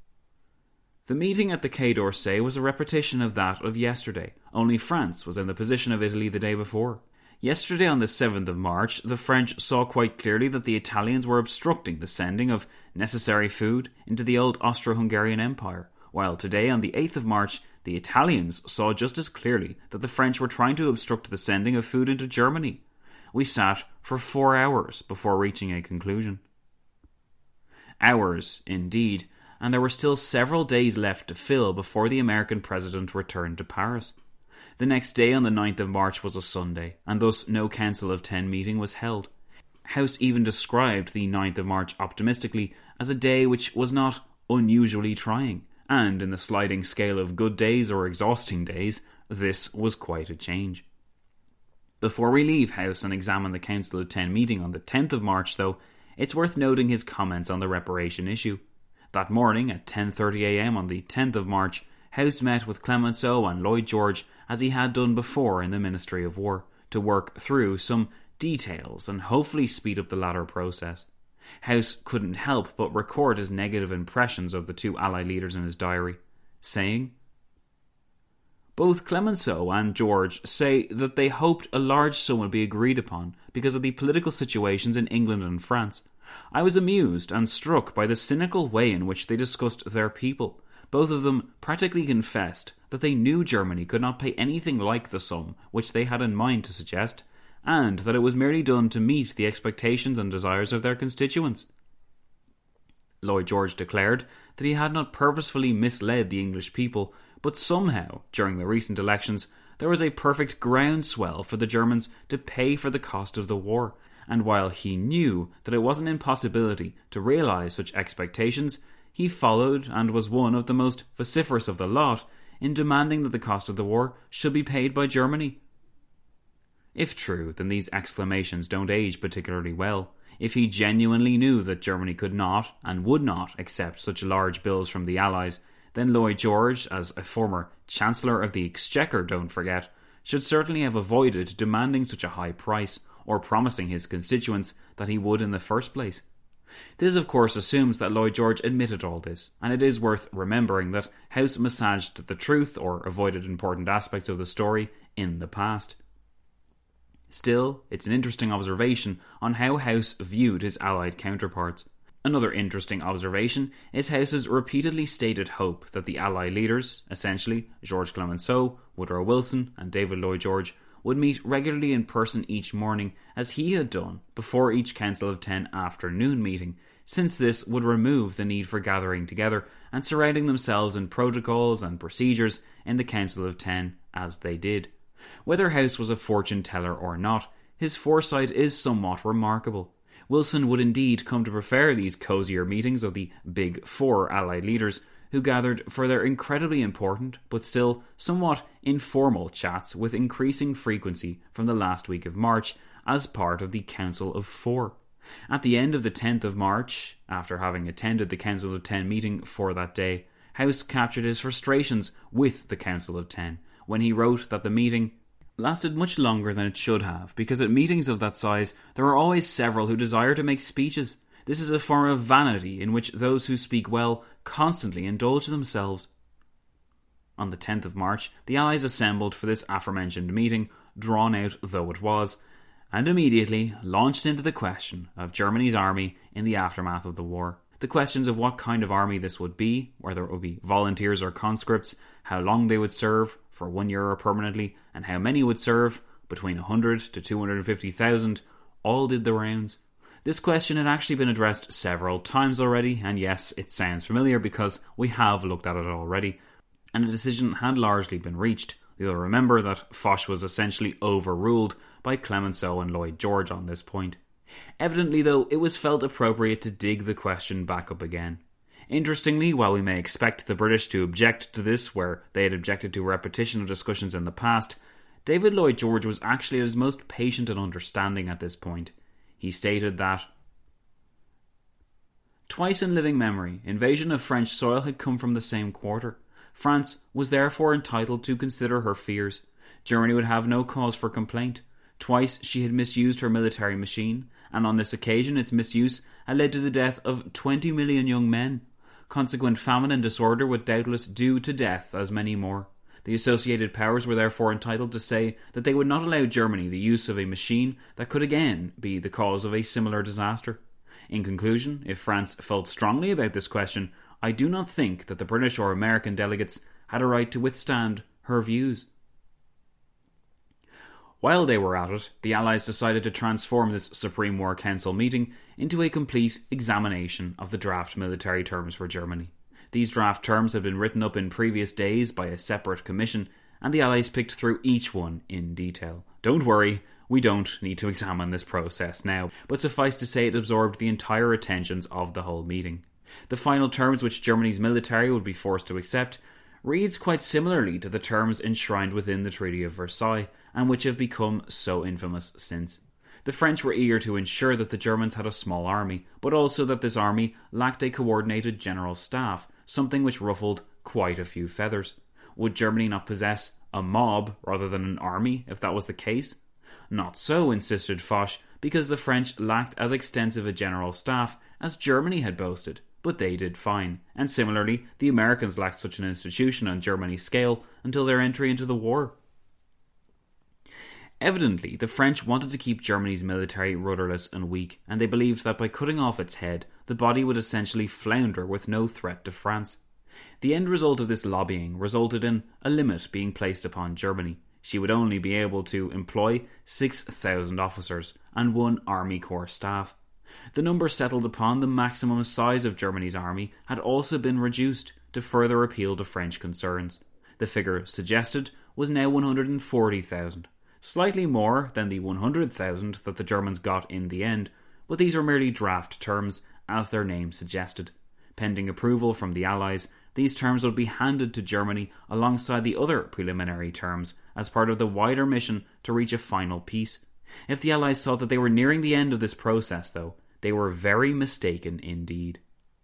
Speaker 6: the meeting at the Quai d'Orsay was a repetition of that of yesterday, only France was in the position of Italy the day before. Yesterday, on the 7th of March, the French saw quite clearly that the Italians were obstructing the sending of necessary food into the old Austro-Hungarian Empire, while today, on the 8th of March, the Italians saw just as clearly that the French were trying to obstruct the sending of food into Germany. We sat for 4 hours before reaching a conclusion. Hours, indeed, and there were still several days left to fill before the American president returned to Paris. The next day, on the 9th of March, was a Sunday, and thus no Council of 10 meeting was held. House even described the 9th of March optimistically as a day which was not unusually trying, and in the sliding scale of good days or exhausting days, this was quite a change. Before we leave House and examine the Council of 10 meeting on the 10th of March, though, it's worth noting his comments on the reparation issue. That morning, at 10:30 a.m. on the 10th of March, House met with Clemenceau and Lloyd George, as he had done before in the Ministry of War, to work through some details and hopefully speed up the latter process. House couldn't help but record his negative impressions of the two Allied leaders in his diary, saying, "Both Clemenceau and George say that they hoped a large sum would be agreed upon because of the political situations in England and France. I was amused and struck by the cynical way in which they discussed their people. both of them practically confessed that they knew Germany could not pay anything like the sum which they had in mind to suggest, and that it was merely done to meet the expectations and desires of their constituents. Lloyd George declared that he had not purposefully misled the English people, but somehow, during the recent elections, there was a perfect groundswell for the Germans to pay for the cost of the war, and while he knew that it was an impossibility to realise such expectations, he followed and was one of the most vociferous of the lot in demanding that the cost of the war should be paid by Germany. If true, then these exclamations don't age particularly well. If he genuinely knew that Germany could not and would not accept such large bills from the Allies, then Lloyd George, as a former Chancellor of the Exchequer, don't forget, should certainly have avoided demanding such a high price, or promising his constituents that he would in the first place. This, of course, assumes that Lloyd George admitted all this, and it is worth remembering that House massaged the truth or avoided important aspects of the story in the past. Still, it's an interesting observation on how House viewed his Allied counterparts. Another interesting observation is House's repeatedly stated hope that the Allied leaders, essentially George Clemenceau, Woodrow Wilson and David Lloyd George, would meet regularly in person each morning, as he had done before each Council of 10 afternoon meeting, since this would remove the need for gathering together and surrounding themselves in protocols and procedures in the Council of 10 as they did. Whether House was a fortune teller or not, his foresight is somewhat remarkable. Wilson would indeed come to prefer these cosier meetings of the Big Four Allied leaders, who gathered for their incredibly important, but still somewhat informal chats with increasing frequency from the last week of March as part of the Council of Four. At the end of the 10th of March, after having attended the Council of 10 meeting for that day, House captured his frustrations with the Council of 10 when he wrote that the meeting lasted much longer than it should have, because at meetings of that size there are always several who desire to make speeches. This is a form of vanity in which those who speak well constantly indulge themselves. On the 10th of March, the Allies assembled for this aforementioned meeting, drawn out though it was, and immediately launched into the question of Germany's army in the aftermath of the war. The questions of what kind of army this would be, whether it would be volunteers or conscripts, how long they would serve, for 1 year or permanently, and how many would serve, between 100 to 250,000, all did the rounds. This question had actually been addressed several times already, and yes, it sounds familiar because we have looked at it already, and a decision had largely been reached. You'll remember that Foch was essentially overruled by Clemenceau and Lloyd George on this point. Evidently, though, it was felt appropriate to dig the question back up again. Interestingly, while we may expect the British to object to this where they had objected to a repetition of discussions in the past, David Lloyd George was actually at his most patient and understanding at this point. He stated that twice in living memory, invasion of French soil had come from the same quarter. France was therefore entitled to consider her fears. Germany would have no cause for complaint. Twice she had misused her military machine, and on this occasion its misuse had led to the death of 20 million young men. Consequent famine and disorder would doubtless do to death as many more. The associated powers were therefore entitled to say that they would not allow Germany the use of a machine that could again be the cause of a similar disaster. In conclusion, if France felt strongly about this question, I do not think that the British or American delegates had a right to withstand her views. While they were at it, the Allies decided to transform this Supreme War Council meeting into a complete examination of the draft military terms for Germany. These draft terms had been written up in previous days by a separate commission, and the Allies picked through each one in detail. Don't worry, we don't need to examine this process now, but suffice to say it absorbed the entire attentions of the whole meeting. The final terms which Germany's military would be forced to accept reads quite similarly to the terms enshrined within the Treaty of Versailles, and which have become so infamous since. The French were eager to ensure that the Germans had a small army, but also that this army lacked a coordinated general staff, something which ruffled quite a few feathers. Would Germany not possess a mob rather than an army if that was the case? Not so, insisted Foch, because the French lacked as extensive a general staff as Germany had boasted, but they did fine, and similarly the Americans lacked such an institution on Germany's scale until their entry into the war. Evidently, the French wanted to keep Germany's military rudderless and weak, and they believed that by cutting off its head, the body would essentially flounder with no threat to France. The end result of this lobbying resulted in a limit being placed upon Germany. She would only be able to employ 6,000 officers and 1 Army Corps staff. The number settled upon, the maximum size of Germany's army, had also been reduced to further appeal to French concerns. The figure suggested was now 140,000, slightly more than the 100,000 that the Germans got in the end, but these were merely draft terms, as their name suggested. Pending approval from the Allies, these terms would be handed to Germany alongside the other preliminary terms as part of the wider mission to reach a final peace. If the Allies thought that they were nearing the end of this process, though, they were very mistaken indeed.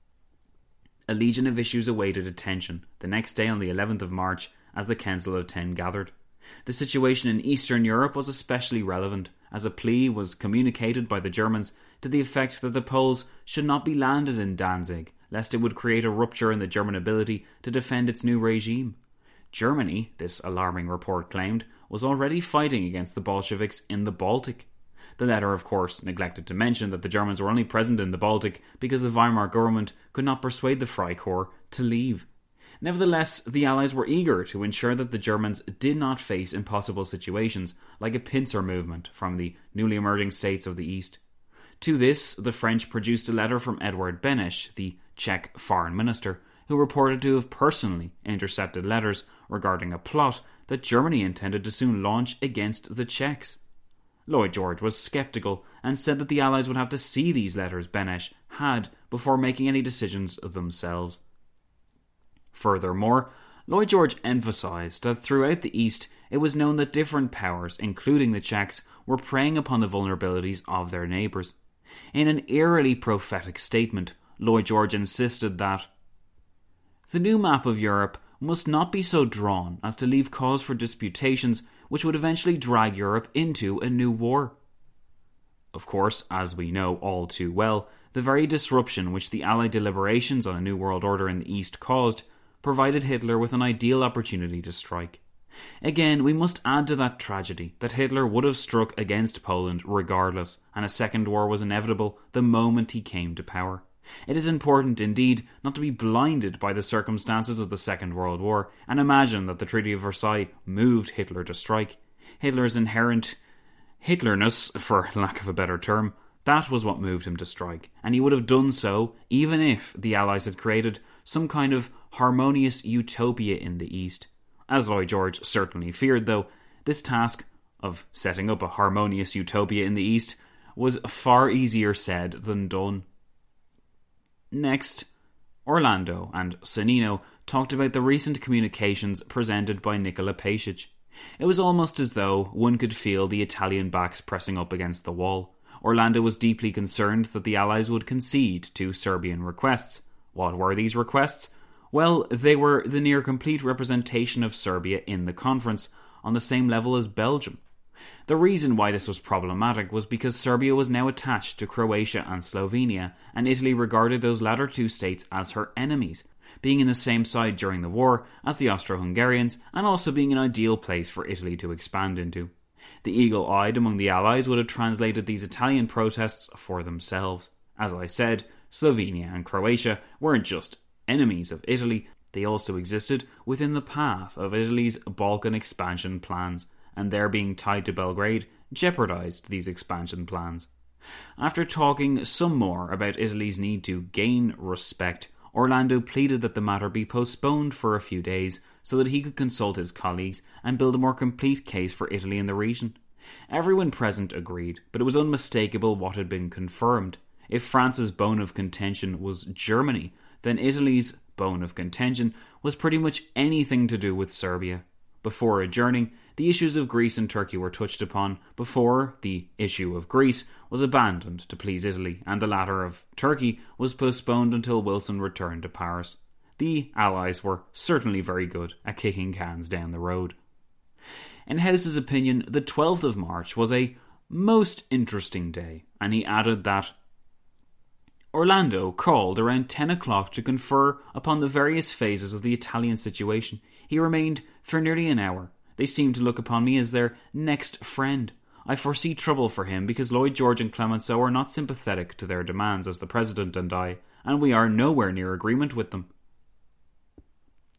Speaker 6: A legion of issues awaited attention the next day on the 11th of March as the Council of Ten gathered. The situation in Eastern Europe was especially relevant, as a plea was communicated by the Germans to the effect that the Poles should not be landed in Danzig, lest it would create a rupture in the German ability to defend its new regime. Germany, this alarming report claimed, was already fighting against the Bolsheviks in the Baltic. The letter, of course, neglected to mention that the Germans were only present in the Baltic because the Weimar government could not persuade the Freikorps to leave. Nevertheless, the Allies were eager to ensure that the Germans did not face impossible situations like a pincer movement from the newly emerging states of the East. To this, the French produced a letter from Edward Beneš, the Czech foreign minister, who reported to have personally intercepted letters regarding a plot that Germany intended to soon launch against the Czechs. Lloyd George was sceptical and said that the Allies would have to see these letters Beneš had before making any decisions themselves. Furthermore, Lloyd George emphasised that throughout the East it was known that different powers, including the Czechs, were preying upon the vulnerabilities of their neighbours. In an eerily prophetic statement, Lloyd George insisted that the new map of Europe must not be so drawn as to leave cause for disputations which would eventually drag Europe into a new war. Of course, as we know all too well, the very disruption which the Allied deliberations on a new world order in the East caused provided Hitler with an ideal opportunity to strike. Again, we must add to that tragedy that Hitler would have struck against Poland regardless, and a second war was inevitable the moment he came to power. It is important, indeed, not to be blinded by the circumstances of the Second World War and imagine that the Treaty of Versailles moved Hitler to strike. Hitler's inherent Hitlerness, for lack of a better term, that was what moved him to strike, and he would have done so even if the Allies had created some kind of harmonious utopia in the East. As Lloyd George certainly feared, though, this task of setting up a harmonious utopia in the East was far easier said than done. Next, Orlando and Sonnino talked about the recent communications presented by Nikola Pasic. It was almost as though one could feel the Italian backs pressing up against the wall. Orlando was deeply concerned that the Allies would concede to Serbian requests. What were these requests? Well, they were the near-complete representation of Serbia in the conference, on the same level as Belgium. The reason why this was problematic was because Serbia was now attached to Croatia and Slovenia, and Italy regarded those latter two states as her enemies, being in the same side during the war as the Austro-Hungarians, and also being an ideal place for Italy to expand into. The eagle-eyed among the Allies would have translated these Italian protests for themselves. As I said, Slovenia and Croatia weren't just enemies of Italy, they also existed within the path of Italy's Balkan expansion plans, and their being tied to Belgrade jeopardised these expansion plans. After talking some more about Italy's need to gain respect, Orlando pleaded that the matter be postponed for a few days so that he could consult his colleagues and build a more complete case for Italy in the region. Everyone present agreed, but it was unmistakable what had been confirmed. If France's bone of contention was Germany, then Italy's bone of contention was pretty much anything to do with Serbia. Before adjourning, the issues of Greece and Turkey were touched upon before the issue of Greece was abandoned to please Italy, and the latter of Turkey was postponed until Wilson returned to Paris. The Allies were certainly very good at kicking cans down the road. In House's opinion, the 12th of March was a most interesting day, and he added that Orlando called around 10 o'clock to confer upon the various phases of the Italian situation. He remained for nearly an hour. They seemed to look upon me as their next friend. I foresee trouble for him because Lloyd George and Clemenceau are not sympathetic to their demands as the President and I, and we are nowhere near agreement with them.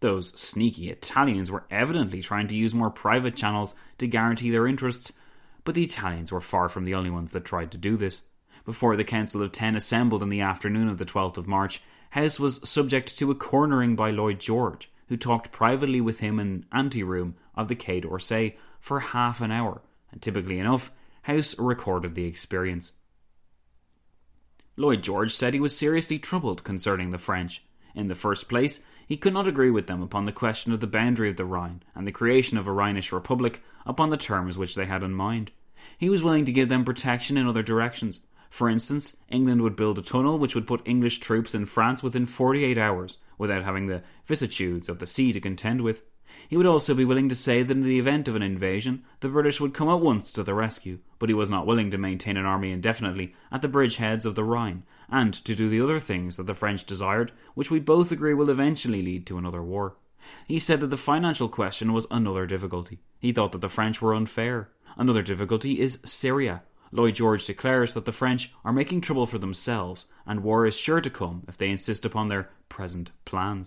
Speaker 6: Those sneaky Italians were evidently trying to use more private channels to guarantee their interests, but the Italians were far from the only ones that tried to do this. Before the Council of Ten assembled in the afternoon of the 12th of March, House was subject to a cornering by Lloyd George, who talked privately with him in an anteroom of the Quai d'Orsay for half an hour, and typically enough, House recorded the experience. Lloyd George said he was seriously troubled concerning the French. In the first place, he could not agree with them upon the question of the boundary of the Rhine and the creation of a Rhenish Republic upon the terms which they had in mind. He was willing to give them protection in other directions. For instance, England would build a tunnel which would put English troops in France within 48 hours, without having the vicissitudes of the sea to contend with. He would also be willing to say that in the event of an invasion, the British would come at once to the rescue, but he was not willing to maintain an army indefinitely at the bridgeheads of the Rhine, and to do the other things that the French desired, which we both agree will eventually lead to another war. He said that the financial question was another difficulty. He thought that the French were unfair. Another difficulty is Syria. Lloyd George declares that the French are making trouble for themselves, and war is sure to come if they insist upon their present plans.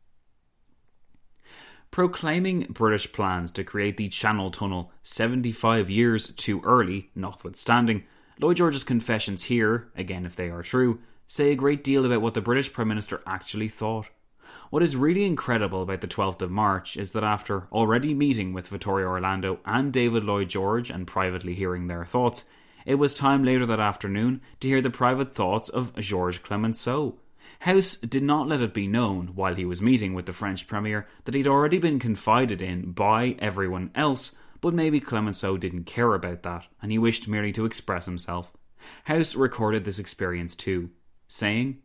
Speaker 6: Proclaiming British plans to create the Channel Tunnel 75 years too early, notwithstanding, Lloyd George's confessions here, again if they are true, say a great deal about what the British Prime Minister actually thought. What is really incredible about the 12th of March is that after already meeting with Vittorio Orlando and David Lloyd George and privately hearing their thoughts, it was time later that afternoon to hear the private thoughts of Georges Clemenceau. House did not let it be known, while he was meeting with the French Premier, that he'd already been confided in by everyone else, but maybe Clemenceau didn't care about that, and he wished merely to express himself. House recorded this experience too, saying,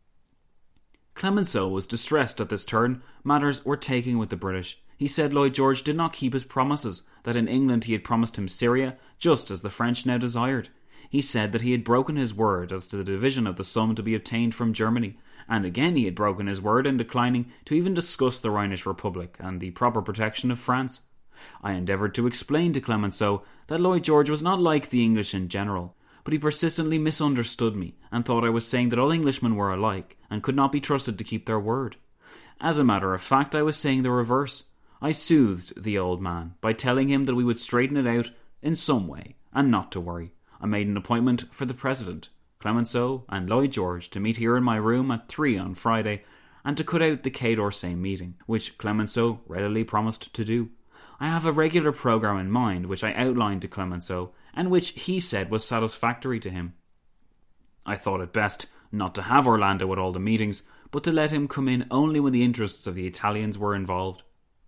Speaker 6: "Clemenceau was distressed at this turn matters were taking with the British. He said Lloyd George did not keep his promises, that in England he had promised him Syria, just as the French now desired. He said that he had broken his word as to the division of the sum to be obtained from Germany, and again he had broken his word in declining to even discuss the Rhenish Republic and the proper protection of France. I endeavoured to explain to Clemenceau that Lloyd George was not like the English in general, but he persistently misunderstood me and thought I was saying that all Englishmen were alike and could not be trusted to keep their word. As a matter of fact, I was saying the reverse. I soothed the old man by telling him that we would straighten it out in some way and not to worry. I made an appointment for the President, Clemenceau and Lloyd George to meet here in my room at 3 on Friday and to cut out the Quai d'Orsay meeting, which Clemenceau readily promised to do. I have a regular programme in mind which I outlined to Clemenceau and which he said was satisfactory to him. I thought it best not to have Orlando at all the meetings, but to let him come in only when the interests of the Italians were involved."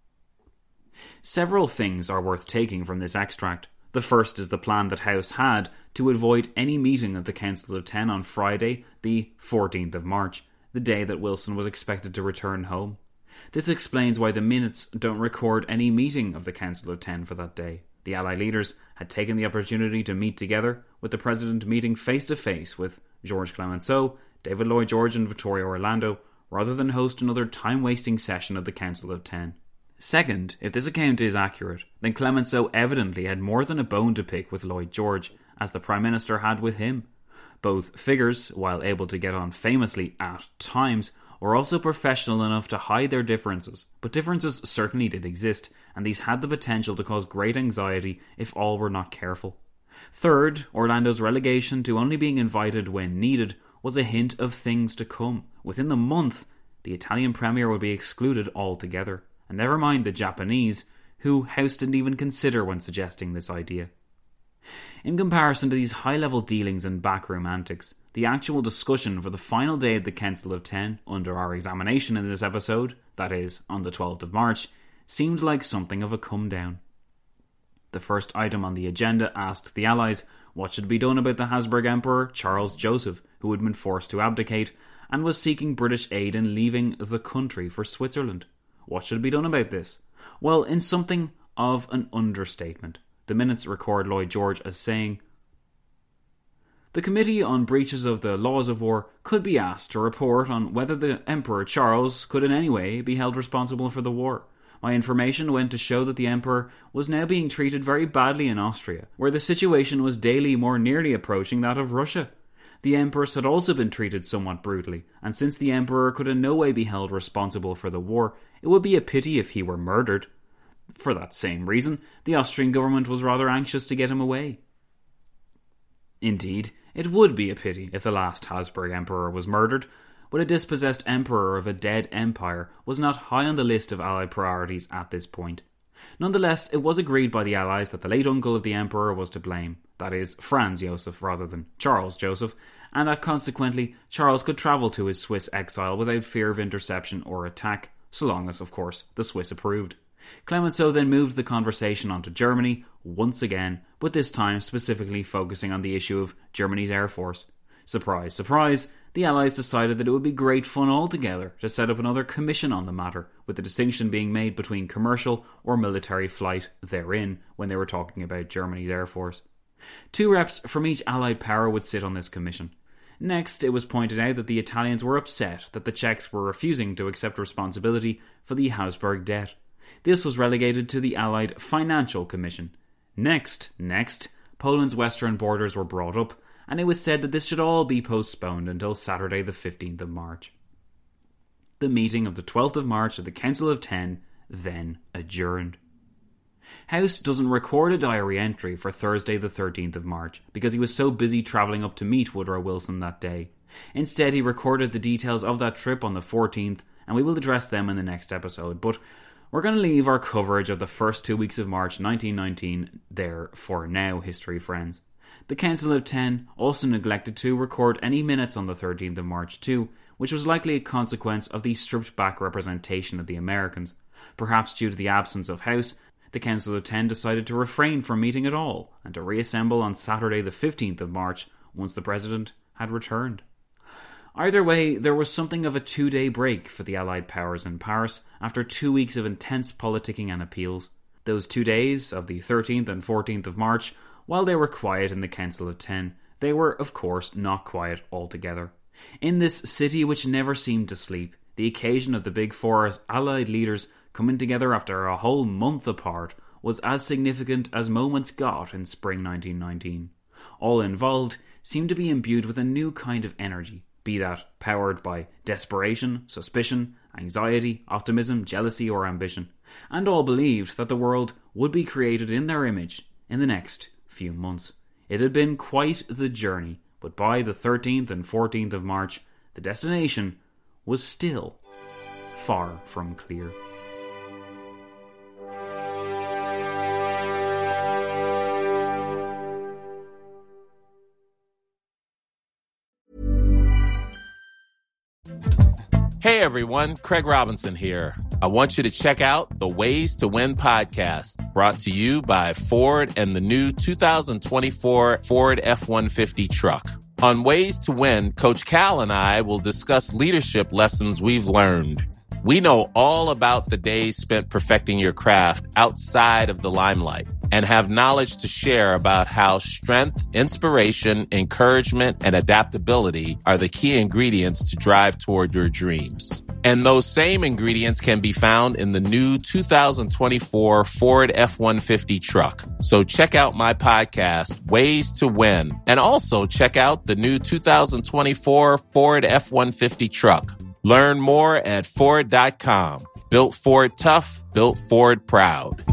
Speaker 6: Several things are worth taking from this extract. The first is the plan that House had to avoid any meeting of the Council of Ten on Friday, the 14th of March, the day that Wilson was expected to return home. This explains why the minutes don't record any meeting of the Council of Ten for that day. The Allied leaders had taken the opportunity to meet together, with the President meeting face-to-face with Georges Clemenceau, David Lloyd George and Vittorio Orlando, rather than host another time-wasting session of the Council of Ten. Second, if this account is accurate, then Clemenceau evidently had more than a bone to pick with Lloyd George, as the Prime Minister had with him. Both figures, while able to get on famously at times, were also professional enough to hide their differences, but differences certainly did exist, and these had the potential to cause great anxiety if all were not careful. Third, Orlando's relegation to only being invited when needed was a hint of things to come. Within the month, the Italian Premier would be excluded altogether. And never mind the Japanese, who House didn't even consider when suggesting this idea. In comparison to these high-level dealings and backroom antics, the actual discussion for the final day of the Council of Ten, under our examination in this episode, that is, on the 12th of March, seemed like something of a come-down. The first item on the agenda asked the Allies what should be done about the Habsburg Emperor Charles Joseph, who had been forced to abdicate, and was seeking British aid in leaving the country for Switzerland. What should be done about this? Well, in something of an understatement, the minutes record Lloyd George as saying, "The Committee on Breaches of the Laws of War could be asked to report on whether the Emperor Charles could in any way be held responsible for the war. My information went to show that the Emperor was now being treated very badly in Austria, where the situation was daily more nearly approaching that of Russia. The Empress had also been treated somewhat brutally, and since the Emperor could in no way be held responsible for the war, It would be a pity if he were murdered. For that same reason, the Austrian government was rather anxious to get him away. Indeed, it would be a pity if the last Habsburg emperor was murdered, but a dispossessed emperor of a dead empire was not high on the list of Allied priorities at this point. Nonetheless, it was agreed by the Allies that the late uncle of the emperor was to blame, that is, Franz Joseph rather than Charles Joseph, and that consequently Charles could travel to his Swiss exile without fear of interception or attack, so long as, of course, the Swiss approved. Clemenceau then moved the conversation onto Germany once again, but this time specifically focusing on the issue of Germany's air force. Surprise, surprise, the Allies decided that it would be great fun altogether to set up another commission on the matter, with the distinction being made between commercial or military flight therein when they were talking about Germany's air force. 2 reps from each Allied power would sit on this commission. Next, it was pointed out that the Italians were upset that the Czechs were refusing to accept responsibility for the Habsburg debt. This was relegated to the Allied Financial Commission. Next, Poland's western borders were brought up, and it was said that this should all be postponed until Saturday the 15th of March. The meeting of the 12th of March of the Council of Ten then adjourned. House doesn't record a diary entry for Thursday the 13th of March because he was so busy travelling up to meet Woodrow Wilson that day. Instead, he recorded the details of that trip on the 14th, and we will address them in the next episode, but we're going to leave our coverage of the first 2 weeks of March 1919 there for now, history friends. The Council of Ten also neglected to record any minutes on the 13th of March too, which was likely a consequence of the stripped-back representation of the Americans. Perhaps due to the absence of House, the Council of Ten decided to refrain from meeting at all, and to reassemble on Saturday the 15th of March, once the President had returned. Either way, there was something of a 2-day break for the Allied powers in Paris after 2 weeks of intense politicking and appeals. Those 2 days, of the 13th and 14th of March, while they were quiet in the Council of Ten, they were, of course, not quiet altogether. In this city which never seemed to sleep, the occasion of the Big Four's Allied leaders coming together after a whole month apart was as significant as moments got in spring 1919. All involved seemed to be imbued with a new kind of energy, be that powered by desperation, suspicion, anxiety, optimism, jealousy or ambition, and all believed that the world would be created in their image in the next few months. It had been quite the journey, but by the 13th and 14th of March, the destination was still far from clear.
Speaker 11: Hey everyone, Craig Robinson here. I want you to check out the Ways to Win podcast, brought to you by Ford and the new 2024 Ford F-150 truck. On Ways to Win, Coach Cal and I will discuss leadership lessons we've learned. We know all about the days spent perfecting your craft outside of the limelight and have knowledge to share about how strength, inspiration, encouragement, and adaptability are the key ingredients to drive toward your dreams. And those same ingredients can be found in the new 2024 Ford F-150 truck. So check out my podcast, Ways to Win, and also check out the new 2024 Ford F-150 truck. Learn more at Ford.com. Built Ford tough, built Ford proud.